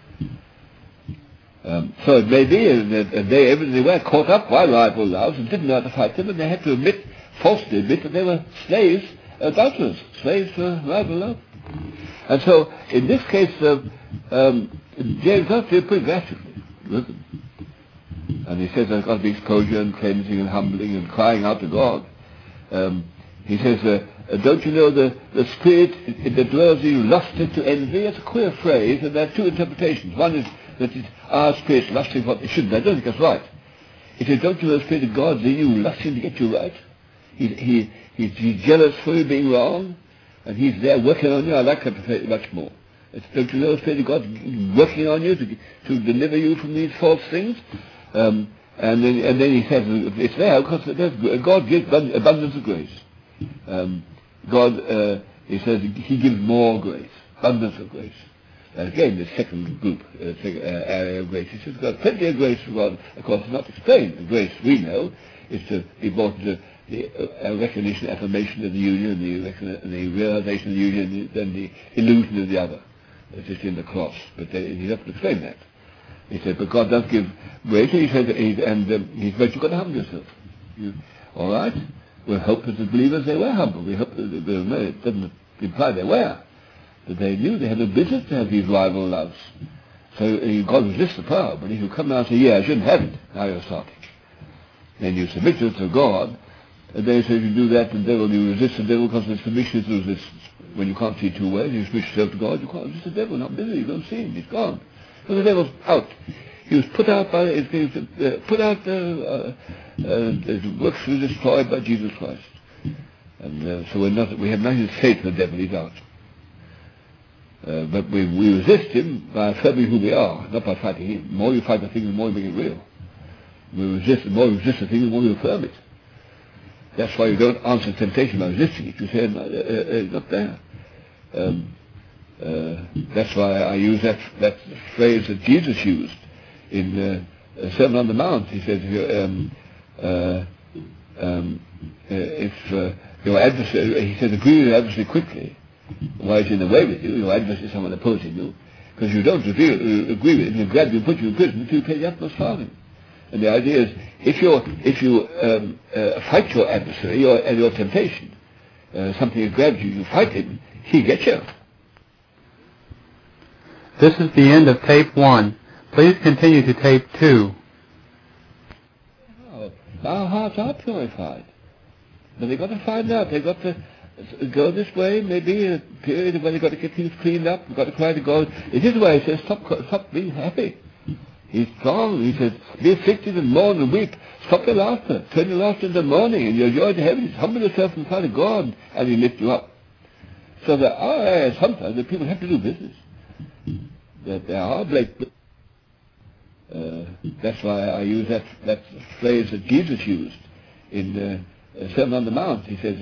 So it may be that they were caught up by rival loves and didn't know how to fight them, and they had to falsely admit that they were slaves, adulterers, slaves for rival love. And so, in this case, James does it pretty drastically. And he says there's got to be exposure and cleansing and humbling and crying out to God. He says, don't you know the spirit that dwells in you lusted to envy? It's a queer phrase, and there are two interpretations. One is that it's our spirit lusting what it shouldn't. I don't think that's right. He says, don't you know the spirit of God's in you lusting to get you right? He's jealous for you being wrong, and he's there working on you. I like that to say much more. Don't you know the Spirit of God working on you to deliver you from these false things? And then he says it's there because God gives abundance of grace. He says he gives more grace, abundance of grace. And again, the second group, area of grace. He says God, plenty of grace from God. Of course, it's not explained. The grace we know is to be brought to the recognition, affirmation of the union, the realization of the union, and the illusion of the other. It's just in the cross, but he doesn't explain that. He said, but God does give grace, and he said, but you've got to humble yourself. All right? We'll hope that the believers, they were humble. We hope that it doesn't imply they were. That they knew they had no business to have these rival loves. So God resists the power, but if you come now and say, yeah, I shouldn't have it, now you're starting. Then you submit it to God, and they say you do that, and you resist the devil because there's submission to resistance. When you can't see two ways, you submit yourself to God, you can't resist the devil, not busy, you don't see him, he's gone. So the devil's out. He was put out works were destroyed by Jesus Christ. And so we have nothing to say to the devil, he's out. But we resist him by affirming who we are, not by fighting him. The more you fight the thing, the more you make it real. The more you resist the thing, the more you affirm it. That's why you don't answer temptation by resisting it. You say, it's not there. That's why I use that phrase that Jesus used in Sermon on the Mount. He said, if your adversary, he said, agree with your adversary quickly, while he's in the way with you, your adversary is someone opposing you, because you don't agree with him, he'll grab you and put you in prison until you pay the utmost farthing. And the idea is, if you fight your adversary and your temptation, something that grabs you, you fight him, he gets you. This is the end of tape 1. Please continue to tape 2. our hearts are purified. But they've got to find out. They've got to go this way, maybe a period where they've got to get things cleaned up. They've got to cry to God. It is why he says, stop being happy. He's strong. He says, be afflicted and mourn and weep. Stop your laughter. Turn your laughter into mourning and your joy to heaven. Humble yourself in front of God and He lift you up. So there are areas sometimes that people have to do business. That there are blatant. That's why I use that phrase that Jesus used in Sermon on the Mount. He says,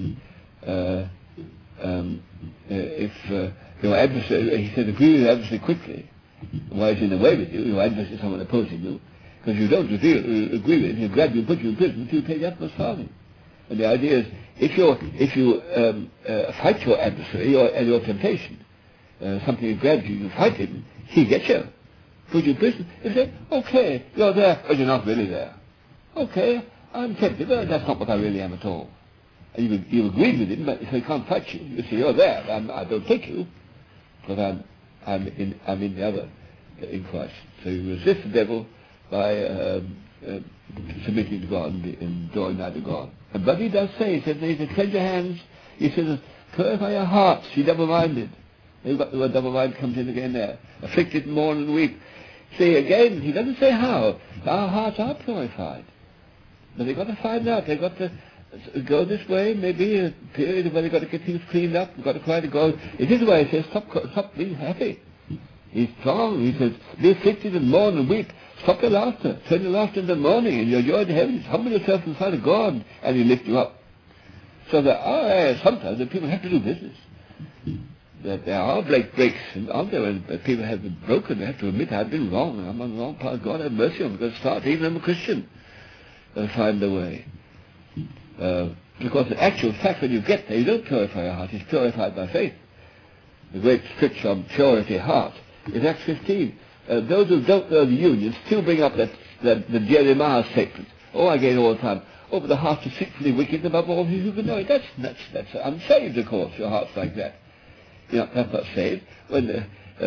if your adversary, he said, agree with your adversary quickly. While he's in the way with you, your adversary is someone opposing you. Because you don't agree with him, he'll grab you and put you in prison until you pay the utmost farthing. And the idea is, if you fight your adversary and your temptation, something grabs you, you fight him, he gets you, put you in prison. You say, okay, you're there, but you're not really there. Okay, I'm tempted, but that's not what I really am at all. And you agreed with him, but so he can't fight you. You say, you're there, I don't take you, because I'm in the other, in Christ. So you resist the devil by submitting to God and drawing nigh to God. But he does say, he says, cleanse your hands. He says, purify your hearts. You're double-minded. The word double-minded comes in again there. Afflicted, mourn and weep. See, again, he doesn't say how. Our hearts are purified. But they've got to find out. They've got to go this way, maybe a period where they've got to get things cleaned up. They've got to cry to God. It is why he says, stop being happy. He's strong. He says, be afflicted and mourn and weep. Stop your laughter. Turn your laughter into mourning and your joy to heaven. Humble yourself in front of God and He'll lift you up. So there are areas sometimes that people have to do business. That there are breaks, and aren't there? When people have been broken, they have to admit, I've been wrong. I'm on the wrong path. God have mercy on me. Because start, even I'm a Christian, find the way. Because the actual fact when you get there, you don't purify your heart. It's purified by faith. The great scripture on purity of heart is Acts 15. Those who don't know the union still bring up the Jeremiah statement. Oh, I get it all the time. Oh, but the heart's deceitfully wicked above all who can know it. That's unsaved, of course, your heart's like that. That's not saved. When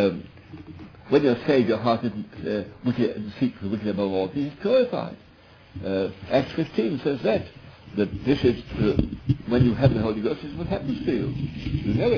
you're saved, your heart isn't wicked and deceitfully wicked above all things. It's purified. Acts 15 says that this is, when you have the Holy Ghost, this is what happens to you. You know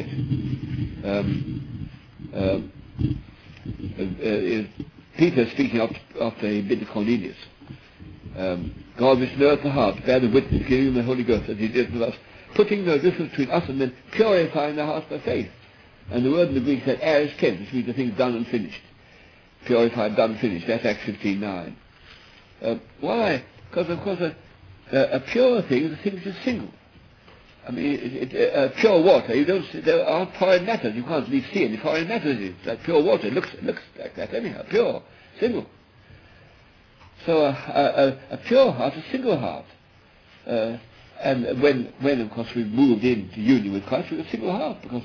it. Peter speaking after he bid to Cornelius. God which knoweth the heart, bear the witness, giving him the Holy Ghost as He did with us, putting no difference between us and men, purifying the hearts by faith. And the word in the Greek said, arisken, which means the thing done and finished. Purified, done and finished. That's Acts 15:9. Why? Because of course a pure thing is a thing which is single. I mean, pure water, there aren't foreign matters. You can't really see any foreign matters. It's like pure water. It looks like that anyhow. Pure, single. So a pure heart, a single heart. And when of course we've moved into union with Christ, we're a single heart because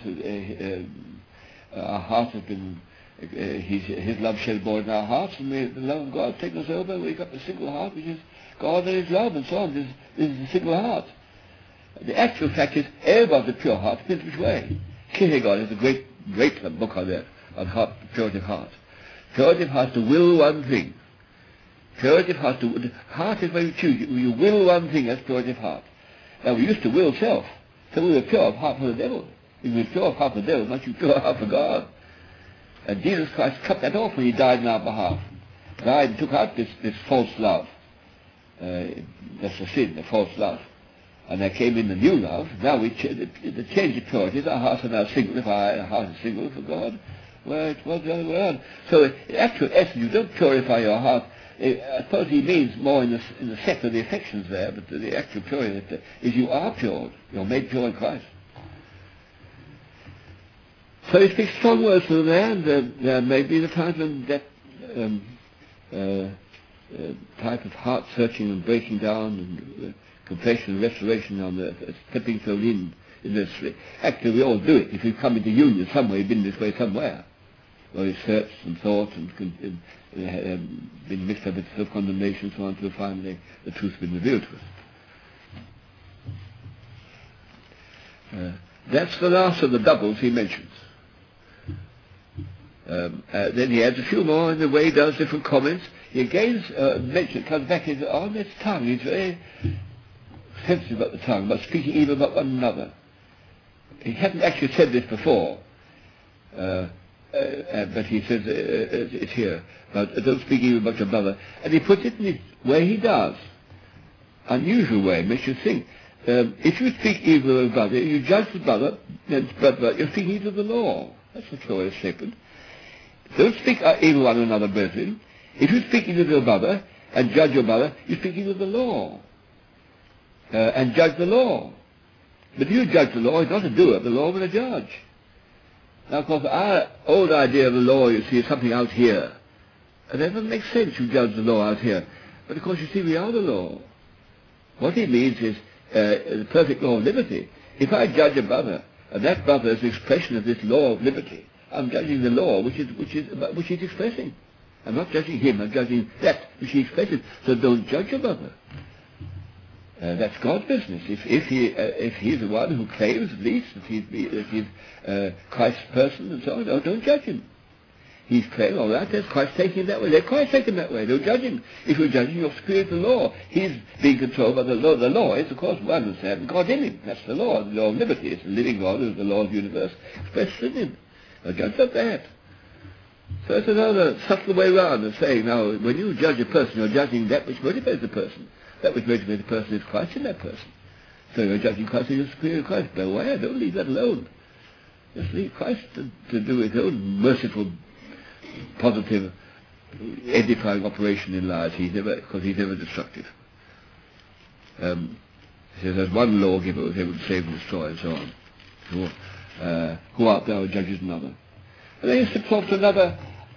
our heart has been, His love shed abroad in our hearts, and the love of God has taken us over, and we've got the single heart, which is God and His love, and so on. This is the single heart. The actual fact is, everybody's a pure heart depends which way. Kierkegaard has a great book on that, on heart, purity of heart. Purity of heart is to will one thing. Purity of heart, heart is where you choose. You will one thing, that's purity of heart. Now we used to will self, so we were pure of heart for the devil. If we were pure of heart for the devil, much you pure of heart for God. And Jesus Christ cut that off when He died in our behalf. Died and took out this false love. That's the sin, the false love. And there came in the new love. Now the change of purity is our hearts are now single. If our heart is single for God, well, it was the other way around. So in actual essence, you don't purify your heart. I suppose he means more in the set of the affections there, but the actual purity is you are pure. You're made pure in Christ. So he speaks strong words to the man. There may be the times when that type of heart searching and breaking down and confession and restoration on the stepping stone in this. Actually, we all do it. If you come into union somewhere, you've been this way somewhere. Where we searched and thought and been mixed up with self-condemnation and so on until finally the truth has been revealed to us. That's the last of the doubles he mentions. Then he adds a few more in the way he does different comments. he again comes back on his tongue. He's very sensitive about the tongue, about speaking evil about one another. He hadn't actually said this before, but he says it's here. About, don't speak evil about your brother. And he puts it in the way he does. Unusual way, makes you think. If you speak evil of a brother, you judge the brother, you're speaking evil of the law. That's what Torah is statement. Don't speak evil one another, brethren. If you speak evil of your brother and judge your brother, you speak evil of the law. And judge the law. But if you judge the law, it's not a doer of the law, but a judge. Now, of course, our old idea of the law, you see, is something out here. And that doesn't make sense, you judge the law out here. But of course, you see, we are the law. What it means is the perfect law of liberty. If I judge a brother, and that brother is the expression of this law of liberty, I'm judging the law which he's expressing. I'm not judging him, I'm judging that which he expresses. So don't judge your brother. That's God's business. If he's the one who claims, at least, that he's Christ's person and so on, don't judge him. He's claiming all that. There's Christ taking him that way. Let Christ take him that way. Don't judge him. If you're judging, you're screwing the law. He's being controlled by the law. The law is, of course, we understand God in him. That's the law. The law of liberty. It's the living God who's the law of the universe expressed in him. Now judge not that. So it's another subtle way around of saying, now, when you judge a person, you're judging that which motivates the person. That which motivates the person is Christ in that person. So you're judging Christ and you're superior to Christ. Beware, don't leave that alone. Just leave Christ to do his own merciful, positive, edifying operation in lives. Because he's never destructive. He says, there's one lawgiver who's able to save and destroy and so on. Who art thou who judges another? And then he steps off to another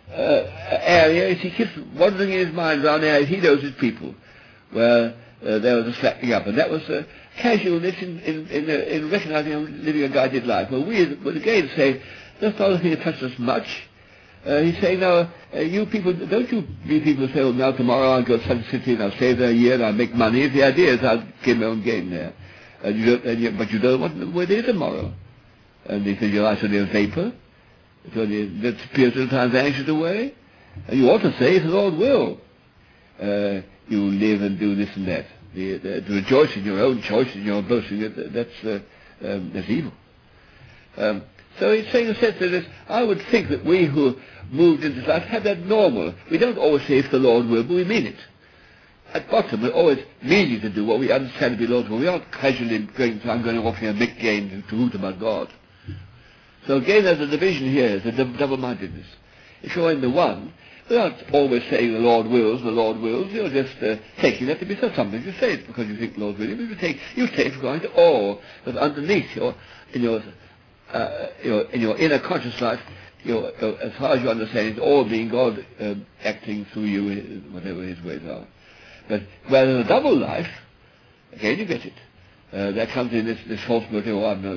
area. He keeps wandering in his mind around areas he knows his people, where there was a slackening up, and that was casualness in recognizing how living a guided life. Well, we would again say, that's not a thing that touches us much. He's saying, now, you people, don't you people say, well, now tomorrow I'll go to some city and I'll stay there a year and I'll make money. The idea is I'll get my own game there. But you don't want where it is tomorrow. And he says, your eyes only a vapor. It's only that spiritual time vanishes away. And you ought to say, if the Lord will, you live and do this and that. To rejoice in your own choice and your own boasting, that's evil. So he's saying, in a sense, that I would think that we who moved into life have that normal. We don't always say, if the Lord will, but we mean it. At bottom, we're always meaning to do what we understand to be Lord's will. We aren't casually going, I'm going to offer a big game to hoot about God. So again, there's a division here, there's a double-mindedness. If you're in the one, without always saying the Lord wills, you're just taking that to be something. You say it because you think the Lord will, but you take it for granted all. But underneath in your inner conscious life, as far as you understand, it's all being God acting through you, whatever his ways are. But whereas a double life, again you get it. That comes in this false motive.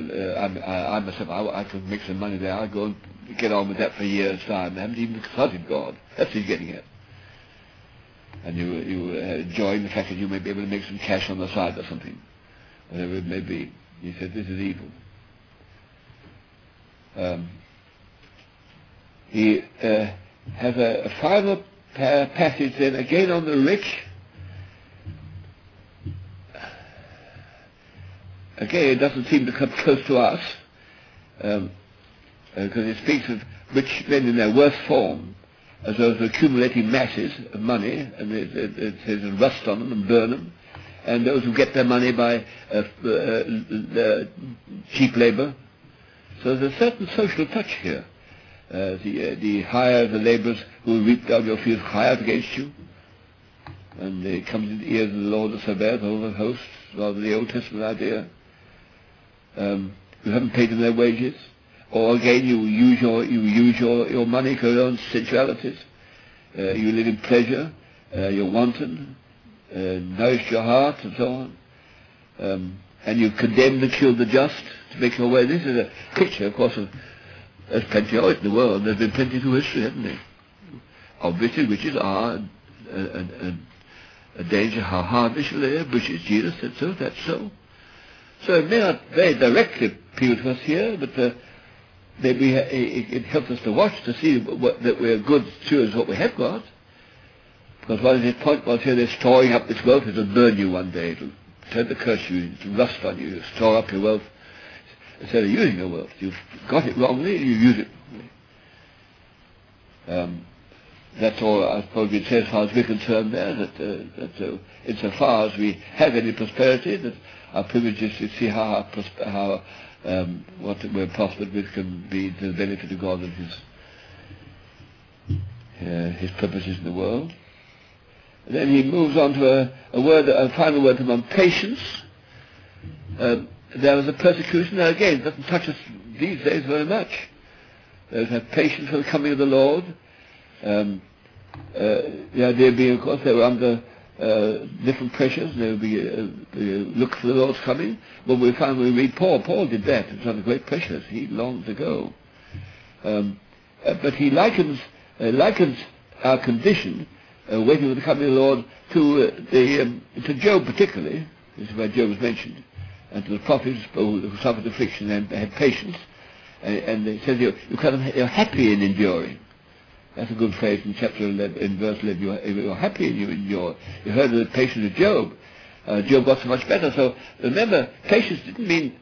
I myself, I can make some money there. I'll go and get on with that for a year's time. I haven't even consulted God. That's what he's getting at. And you enjoying the fact that you may be able to make some cash on the side or something, whatever it may be. He said, this is evil. He has a final passage then again on the rich. Again, it doesn't seem to come close to us, because it speaks of rich men in their worst form, as those accumulating masses of money, and it says rust on them and burn them, and those who get their money by cheap labour. So there's a certain social touch here. The hire the labourers who reap down your fields cry out against you, and it comes into the ears of the Lord of Sabaoth, the Lord of hosts, rather the Old Testament idea. You haven't paid them their wages, or again you use your money for your own sensualities. You live in pleasure, you're wanton, nourish your heart, and so on. And you condemn the kill the just to make your way. This is a picture, of course, of there's plenty of it in the world. There's been plenty through history, haven't there? Obviously, riches are a danger. How hard they shall live. Riches, Jesus said so. That's so. So it may not very directly appeal to us here, but it helps us to watch to see that we're good stewards of what we have got. Because what his point was here, they're storing up this wealth, it'll burn you one day, it'll turn to curse you, it'll rust on you, it'll store up your wealth. Instead of using your wealth, you've got it wrongly, you use it wrongly. That's all I suppose we'd say as far as we're concerned there, that insofar as we have any prosperity, that our privilege is to see how what we're prospered with can be to the benefit of God and His purposes in the world. And then he moves on to a final word on patience. There was a persecution. Now again, it doesn't touch us these days very much. Those have patience for the coming of the Lord. The idea being, of course, they were under different pressures. They would be look for the Lord's coming. Well, we find when we read Paul did that. It was under great pressures. He longed to go. But he likens our condition, waiting for the coming of the Lord, to Job particularly. This is where Job was mentioned, and to the prophets who suffered affliction and had patience. And it says you're happy in enduring. That's a good phrase in chapter 11, in verse 11. You're happy and you endure. You heard of the patience of Job. Job got so much better. So remember, patience didn't mean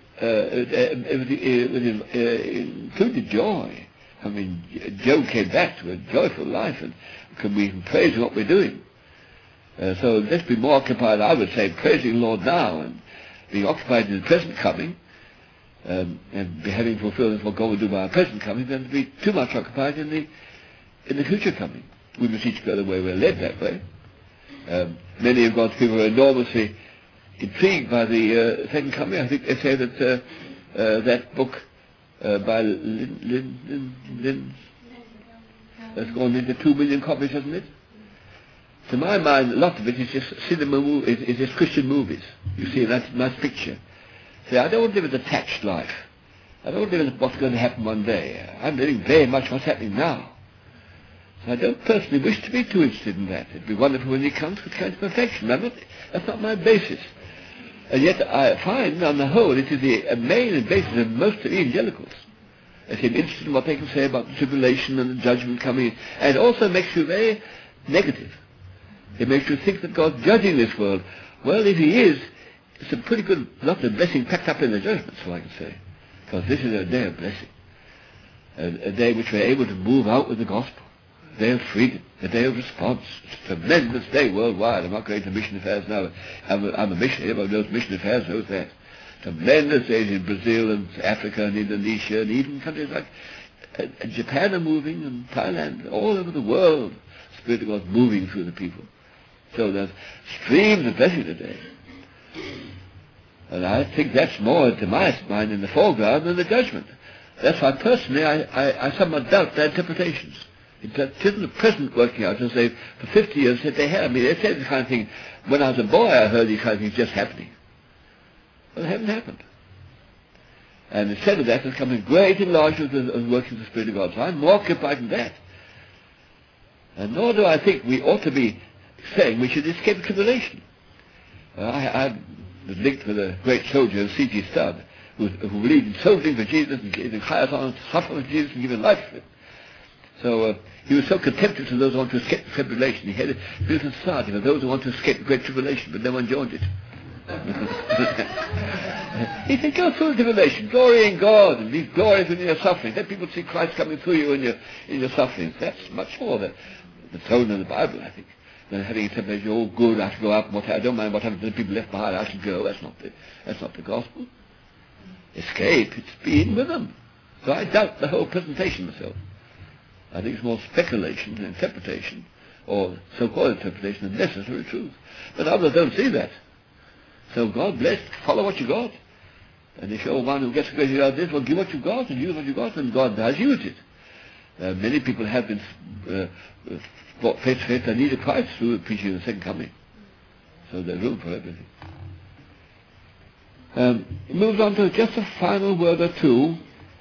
it included joy. I mean, Job came back to a joyful life, and we can praise what we're doing. So let's be more occupied, I would say, praising the Lord now and being occupied in the present coming, and be having fulfilled what God will do by our present coming, than to be too much occupied in the future coming. We must each go the way we're led that way. Many of God's people are enormously intrigued by the second coming. I think they say that that book by Lynn has gone into 2 million copies, hasn't it? To my mind, a lot of it is just cinema, is just Christian movies. You see that nice picture. Say, I don't live a detached life. I don't live in what's going to happen one day. I'm living very much what's happening now. So I don't personally wish to be too interested in that. It'd be wonderful when he comes with kind of perfection. That's not my basis. And yet I find, on the whole, it is the main basis of most of evangelicals. They seem interested in what they can say about the tribulation and the judgment coming, and it also makes you very negative. It makes you think that God's judging this world. Well, if He is, it's a pretty good lot of blessing packed up in the judgment, so I can say. Because this is a day of blessing. A day which we're able to move out with the gospel. A day of freedom. A day of response. It's a tremendous day worldwide. I'm not going to mission affairs now. I'm a missionary, but those mission affairs knows that. Tremendous days in Brazil and Africa and Indonesia and even countries like Japan are moving, and Thailand, all over the world. The Spirit of God moving through the people. So there's streams of blessing today. And I think that's more, to my mind, in the foreground than the judgment. That's why personally I somewhat doubt their interpretations. It isn't the present working out as they, for 50 years, said they had. I mean, they said this kind of thing. When I was a boy, I heard these kind of things just happening. Well, they haven't happened. And instead of that, there's come a great enlargement of the working of the Spirit of God. So I'm more occupied in that. And nor do I think we ought to be saying we should escape tribulation. I was linked with a great soldier, C.G. Studd, who believed in soldiering for Jesus and gave the highest honor to suffer for Jesus and give his life for it. So he was so contemptuous of those who want to escape tribulation. He had a built a society for those who want to escape the great tribulation, but no one joined it. He said, go through the tribulation, glory in God, and be glorious in your suffering. Let people see Christ coming through you in your sufferings. That's much more the tone of the Bible, I think, than having a temptation, oh good, I should go up, I don't mind what happens to the people left behind, I should go. That's not the gospel. Escape, it's being with them. So I doubt the whole presentation myself. I think it's more speculation and interpretation, or so-called interpretation, than necessary truth. But others don't see that. So God bless, follow what you got. And if you're one who gets crazy out of this, well, give what you got and use what you got, and God does use it. Many people have been brought face to face and needed Christ through the preaching of the second coming. So there's room for everything. It moves on to just a final word or two.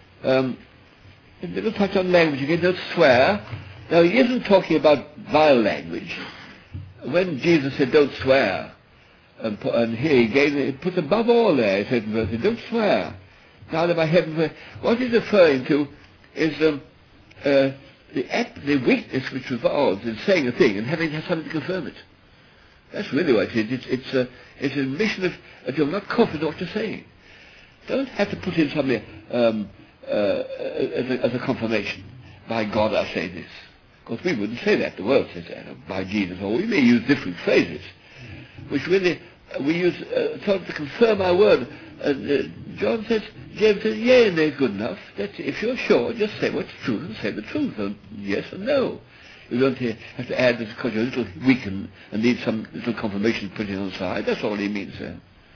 A little touch on language again, don't swear. Now, he isn't talking about vile language. When Jesus said, don't swear, and here he put above all there, he said in verse, don't swear. Now that by heaven, what he's referring to is the weakness which revolves in saying a thing and having to have something to confirm it. That's really what it is. It's an admission of that you're not confident in what you're saying. Don't have to put in something as a confirmation. By God I say this. Of course we wouldn't say that. The world says that. Or by Jesus. Or we may use different phrases, which really we use sort of to confirm our word. James says, yea and nay is good enough. That's, if you're sure, just say what's true and say the truth. And yes and no. You don't have to add this because you're a little weak and need some little confirmation put in on the side. That's all he means there.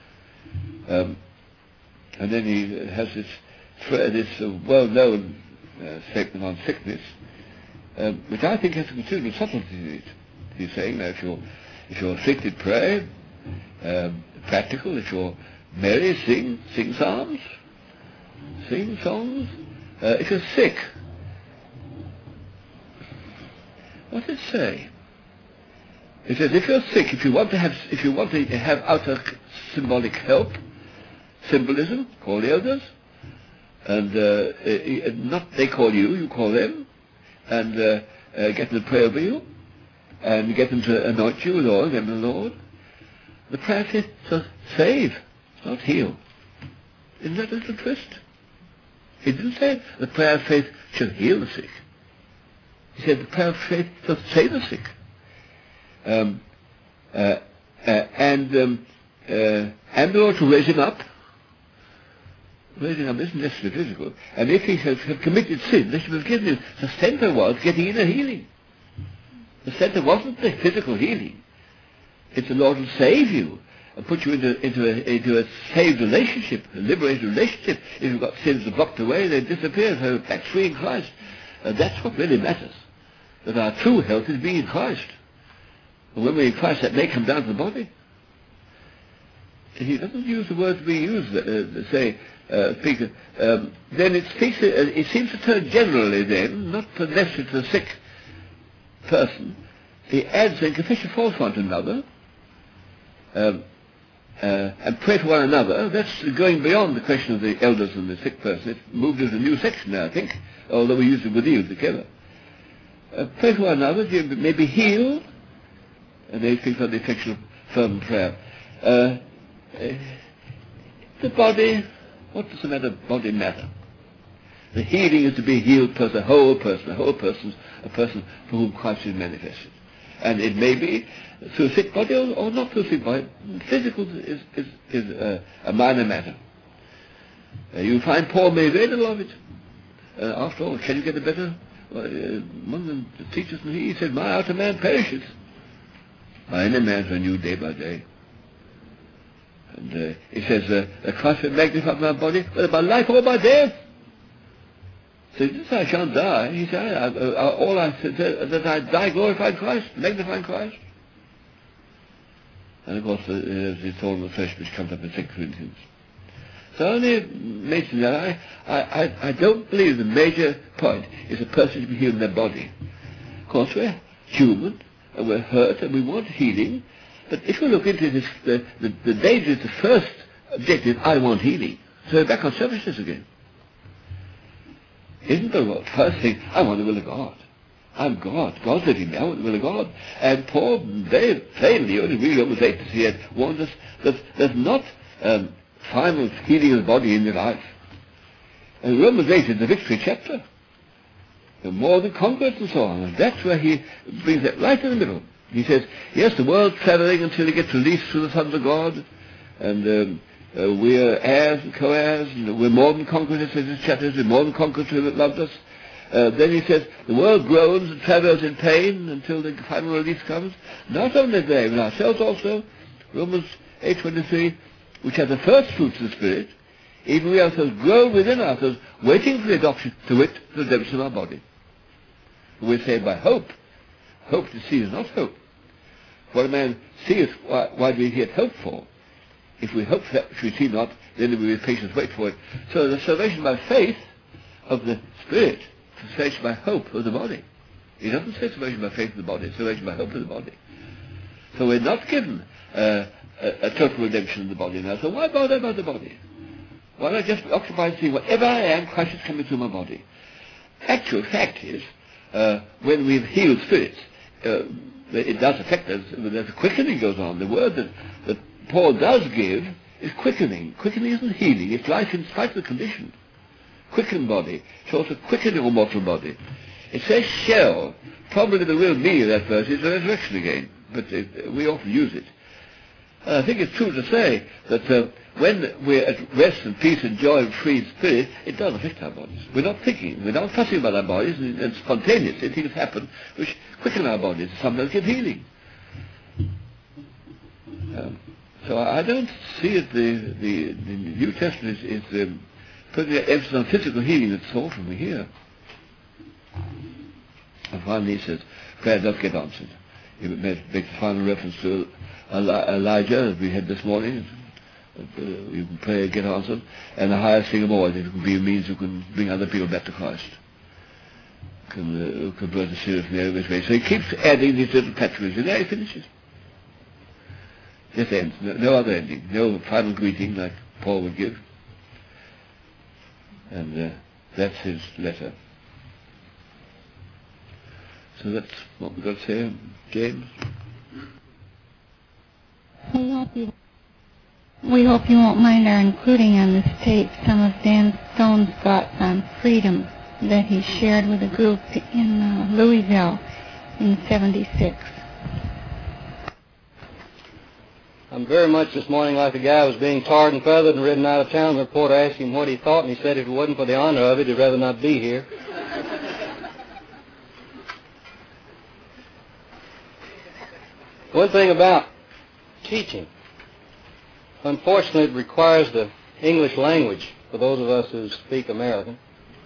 And then he has this well-known statement on sickness, which I think has considerable subtlety in it. He's saying that if you're sick, pray. Practical. If you're merry, sing psalms, sing songs. If you're sick, what does it say? It says if you're sick, if you want to have outer symbolic help, symbolism, call the elders, and not they call you, you call them, and get them to pray over you, and get them to anoint you with oil, them the Lord. The prayer of faith says save, not heal. Isn't that a little twist? He didn't say the prayer of faith shall heal the sick. He said the prayer of faith shall save the sick. And the Lord to raise him up. Raising up isn't necessarily physical. And if he has committed sin, they should have given him. The center was getting inner healing. The center wasn't the physical healing. It's the Lord will save you and put you into a saved relationship, a liberated relationship. If you've got sins blocked away, they disappear. So that's free in Christ. And that's what really matters. That our true health is being in Christ. And when we're in Christ, that may come down to the body. He doesn't use the words we use, speaker. Then it seems to turn generally then, not necessarily to the sick person. He adds then, confess your faults one to another, and pray for one another. That's going beyond the question of the elders and the sick person. It's moved into a new section now, I think, although we use it with you together. Pray for one another, you may be healed, and they speak of the effectual fervent prayer. The body, what does the matter body matter? The healing is to be a healed person, a whole person, a person for whom Christ is manifested. And it may be through a sick body or not through a sick body. Physical is a minor matter. You find Paul made very little of it. After all, can you get a better? One of the teachers, he said, my outer man perishes. My inner man is renewed day by day. And he says, Christ will magnify my body, whether by life or by death. So this I shan't die. He said, all I said that I die glorifying Christ, magnifying Christ. And of course, there's the thorn of the flesh which comes up in 2 Corinthians. So I only mention that I don't believe the major point is a person to be healed in their body. Of course, we're human, and we're hurt, and we want healing. But if you look into this, the danger is the first objective, I want healing. So we're back on selfishness again. Isn't the first thing, I want the will of God. I'm God. God's living me. I want the will of God. And Paul very plainly, only read Romans 8 to see it, warns us that there's not final healing of the body in your life. And Romans 8 is the victory chapter. The more than conquerors and so on. And that's where he brings it right in the middle. He says, yes, the world's traveling until it gets released through the sons of God. And we're heirs and co-heirs, and we're more than conquerors, it says in this chapter, we're more than conquerors who have loved us. Then he says, the world groans and travails in pain until the final release comes. Not only they, but ourselves also, Romans 8:23, which have the first fruits of the Spirit, even we ourselves groan within ourselves, waiting for the adoption, to wit, the redemption of our body. We're saved by hope. Hope to see is not hope. What a man seeth, why do we yet hope for? If we hope for that which we see not, then we with patience wait for it. So the salvation by faith of the Spirit, salvation by hope of the body. He doesn't say salvation by faith of the body, it's salvation by hope of the body. So we're not given a total redemption of the body now. So why bother about the body? Why not just be occupied and see whatever I am, Christ is coming through my body? Actual fact is, when we've healed spirits, it does affect us. There's a quickening goes on. The word that Paul does give is quickening. Quickening isn't healing. It's life in spite of the condition. Quickened body. It's also quickening your mortal body. It says shall. Probably the real meaning of that verse is the resurrection again. But we often use it. And I think it's true to say that when we're at rest and peace and joy and free in spirit, it does affect our bodies. We're not thinking, we're not fussing about our bodies, and spontaneously things happen which quicken our bodies, sometimes give healing. So I don't see it, the New Testament is putting the emphasis on physical healing that's so often we hear. And finally he says, prayer does get answered. He makes a final reference to Elijah, as we had this morning. You can pray, get answered. And the highest thing of all, it can be a means you can bring other people back to Christ. Can convert the sinner from their way. So he keeps adding these little categories, and there he finishes. Just ends. No other ending. No final greeting like Paul would give. And that's his letter. So that's what we've got to say. James? We hope you won't mind our including on this tape some of Dan Stone's thoughts on freedom that he shared with a group in Louisville in '76. I'm very much this morning like the guy who was being tarred and feathered and ridden out of town. The reporter asked him what he thought, and he said if it wasn't for the honor of it, he'd rather not be here. One thing about teaching, unfortunately, it requires the English language for those of us who speak American.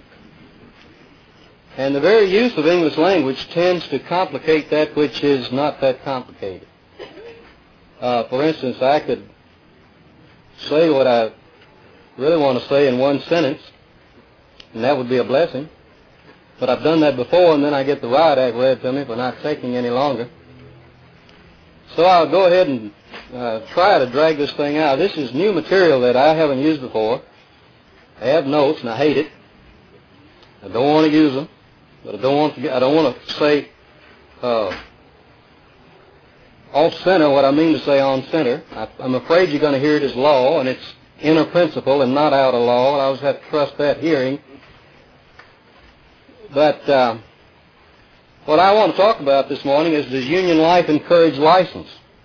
And the very use of English language tends to complicate that which is not that complicated. For instance, I could say what I really want to say in one sentence, and that would be a blessing. But I've done that before, and then I get the riot act read to me for not taking any longer. So I'll go ahead and try to drag this thing out. This is new material that I haven't used before. I have notes, and I hate it. I don't want to use them, but I don't want to say off center what I mean to say on center. I'm afraid you're going to hear it as law, and it's inner principle and not out of law, and I always have to trust that hearing. But what I want to talk about this morning is, does union life encourage license?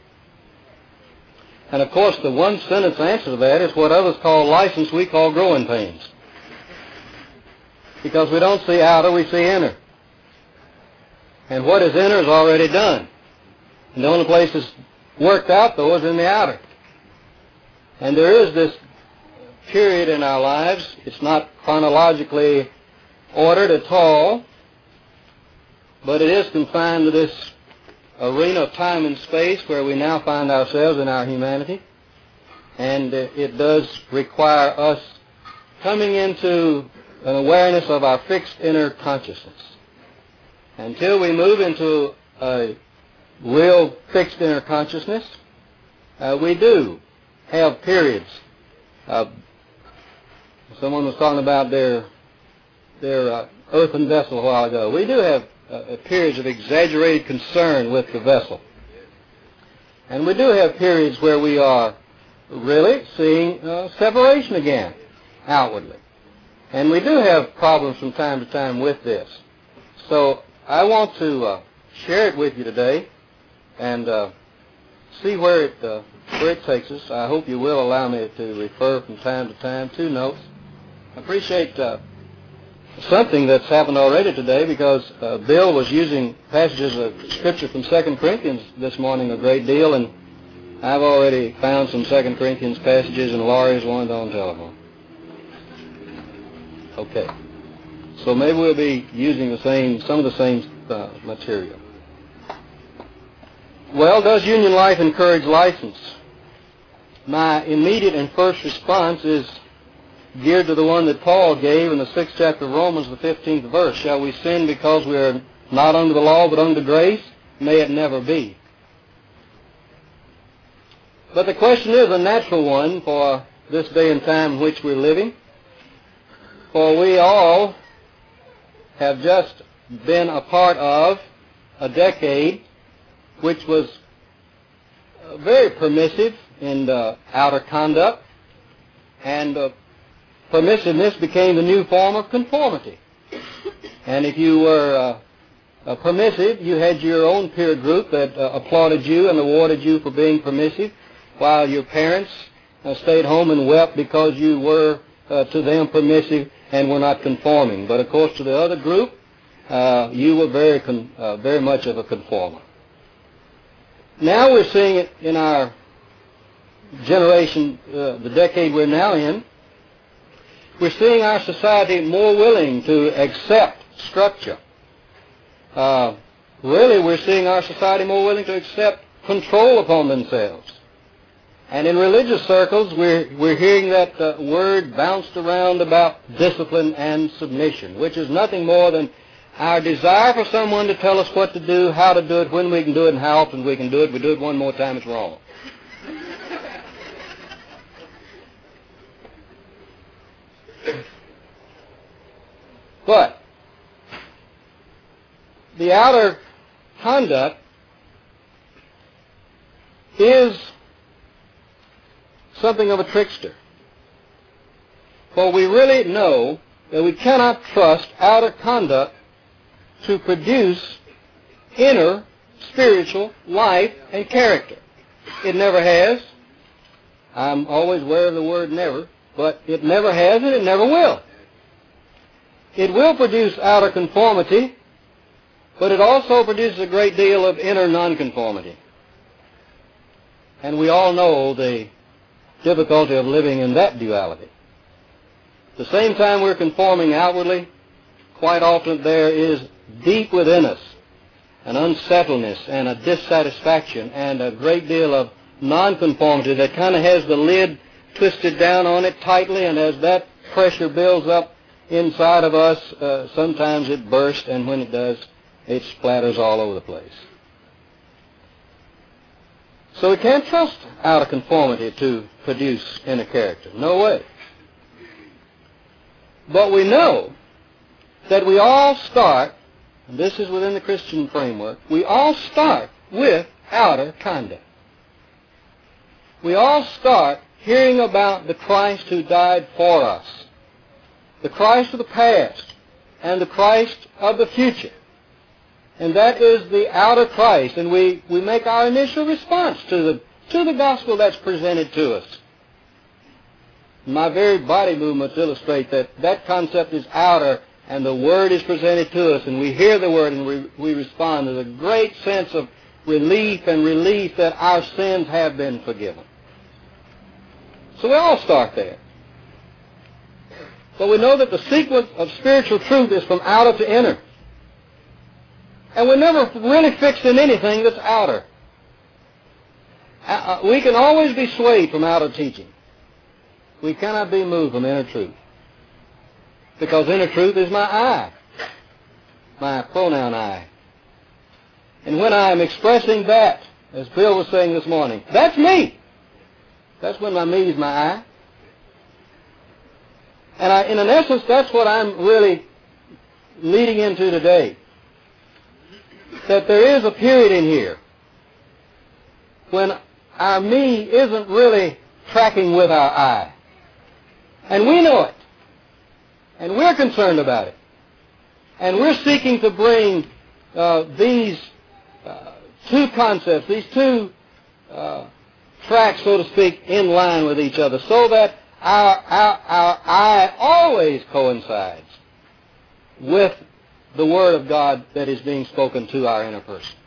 And of course, the one sentence answer to that is what others call license, we call growing pains. Because we don't see outer, we see inner. And what is inner is already done. And the only place it's worked out, though, is in the outer. And there is this period in our lives, it's not chronologically ordered at all, but it is confined to this arena of time and space where we now find ourselves in our humanity. And it does require us coming into an awareness of our fixed inner consciousness. Until we move into a real fixed inner consciousness, we do have periods. Someone was talking about their earthen vessel a while ago. We do have periods of exaggerated concern with the vessel. And we do have periods where we are really seeing separation again, outwardly. And we do have problems from time to time with this. So I want to share it with you today and see where it takes us. I hope you will allow me to refer from time to time to notes. I appreciate something that's happened already today, because Bill was using passages of Scripture from 2 Corinthians this morning a great deal, and I've already found some 2 Corinthians passages, and Laurie's one on telephone. Okay. So maybe we'll be using some of the same material. Well, does union life encourage license? My immediate and first response is geared to the one that Paul gave in the 6th chapter of Romans, the 15th verse. Shall we sin because we are not under the law but under grace? May it never be. But the question is a natural one for this day and time in which we're living. For we all have just been a part of a decade which was very permissive in outer conduct, and permissiveness became the new form of conformity. And if you were permissive, you had your own peer group that applauded you and awarded you for being permissive, while your parents stayed home and wept because you were to them permissive and were not conforming. But of course, to the other group, you were very much of a conformer. Now we're seeing it in our generation, the decade we're now in. We're seeing our society more willing to accept structure. Really, we're seeing our society more willing to accept control upon themselves. And in religious circles, we're hearing that word bounced around about discipline and submission, which is nothing more than our desire for someone to tell us what to do, how to do it, when we can do it, and how often we can do it. We do it one more time, it's wrong. But the outer conduct is something of a trickster. For we really know that we cannot trust outer conduct to produce inner spiritual life and character. It never has. I'm always aware of the word never, but it never has and it never will. It will produce outer conformity, but it also produces a great deal of inner nonconformity. And we all know the difficulty of living in that duality. At the same time we're conforming outwardly, quite often there is deep within us an unsettledness and a dissatisfaction and a great deal of nonconformity that kind of has the lid twisted down on it tightly, and as that pressure builds up inside of us, sometimes it bursts, and when it does, it splatters all over the place. So we can't trust outer conformity to produce inner character. No way. But we know that we all start, and this is within the Christian framework, we all start with outer conduct. We all start hearing about the Christ who died for us, the Christ of the past, and the Christ of the future. And that is the outer Christ, and we make our initial response to the gospel that's presented to us. My very body movements illustrate that concept is outer, and the Word is presented to us, and we hear the Word, and we respond. There's a great sense of relief that our sins have been forgiven. So we all start there. But we know that the sequence of spiritual truth is from outer to inner. And we're never really fixed in anything that's outer. We can always be swayed from outer teaching. We cannot be moved from inner truth. Because inner truth is my I, my pronoun I. And when I am expressing that, as Bill was saying this morning, that's me. That's when my me is my I. And in essence, that's what I'm really leading into today. That there is a period in here when our me isn't really tracking with our I. And we know it. And we're concerned about it. And we're seeking to bring these two concepts, these two tracks, so to speak, in line with each other, so that our I always coincides with the Word of God that is being spoken to our inner person.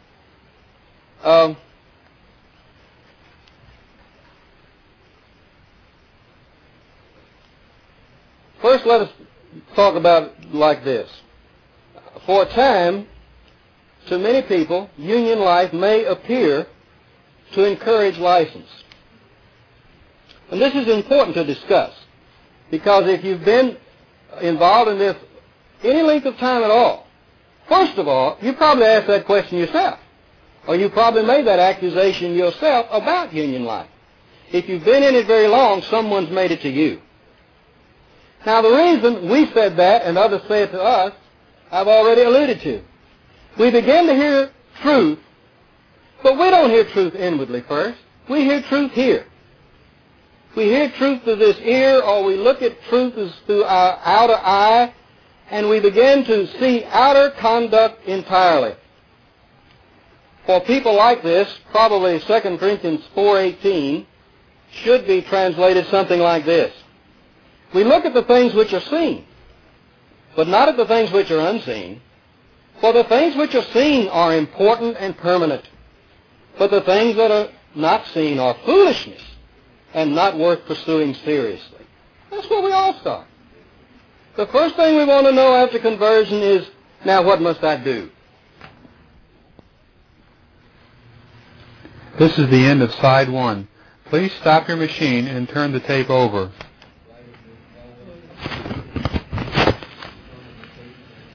First, let us talk about it like this. For a time, to many people, union life may appear to encourage license. And this is important to discuss, because if you've been involved in this any length of time at all, first of all, you probably asked that question yourself, or you probably made that accusation yourself about union life. If you've been in it very long, someone's made it to you. Now, the reason we said that and others say it to us I've already alluded to. We begin to hear truth, but we don't hear truth inwardly first. We hear truth here. We hear truth through this ear, or we look at truth as through our outer eye, and we begin to see outer conduct entirely. For people like this, probably 2 Corinthians 4:18 should be translated something like this. We look at the things which are seen, but not at the things which are unseen. For the things which are seen are important and permanent, but the things that are not seen are foolishness and not worth pursuing seriously. That's where we all start. The first thing we want to know after conversion is, now what must I do? This is the end of side 1. Please stop your machine and turn the tape over.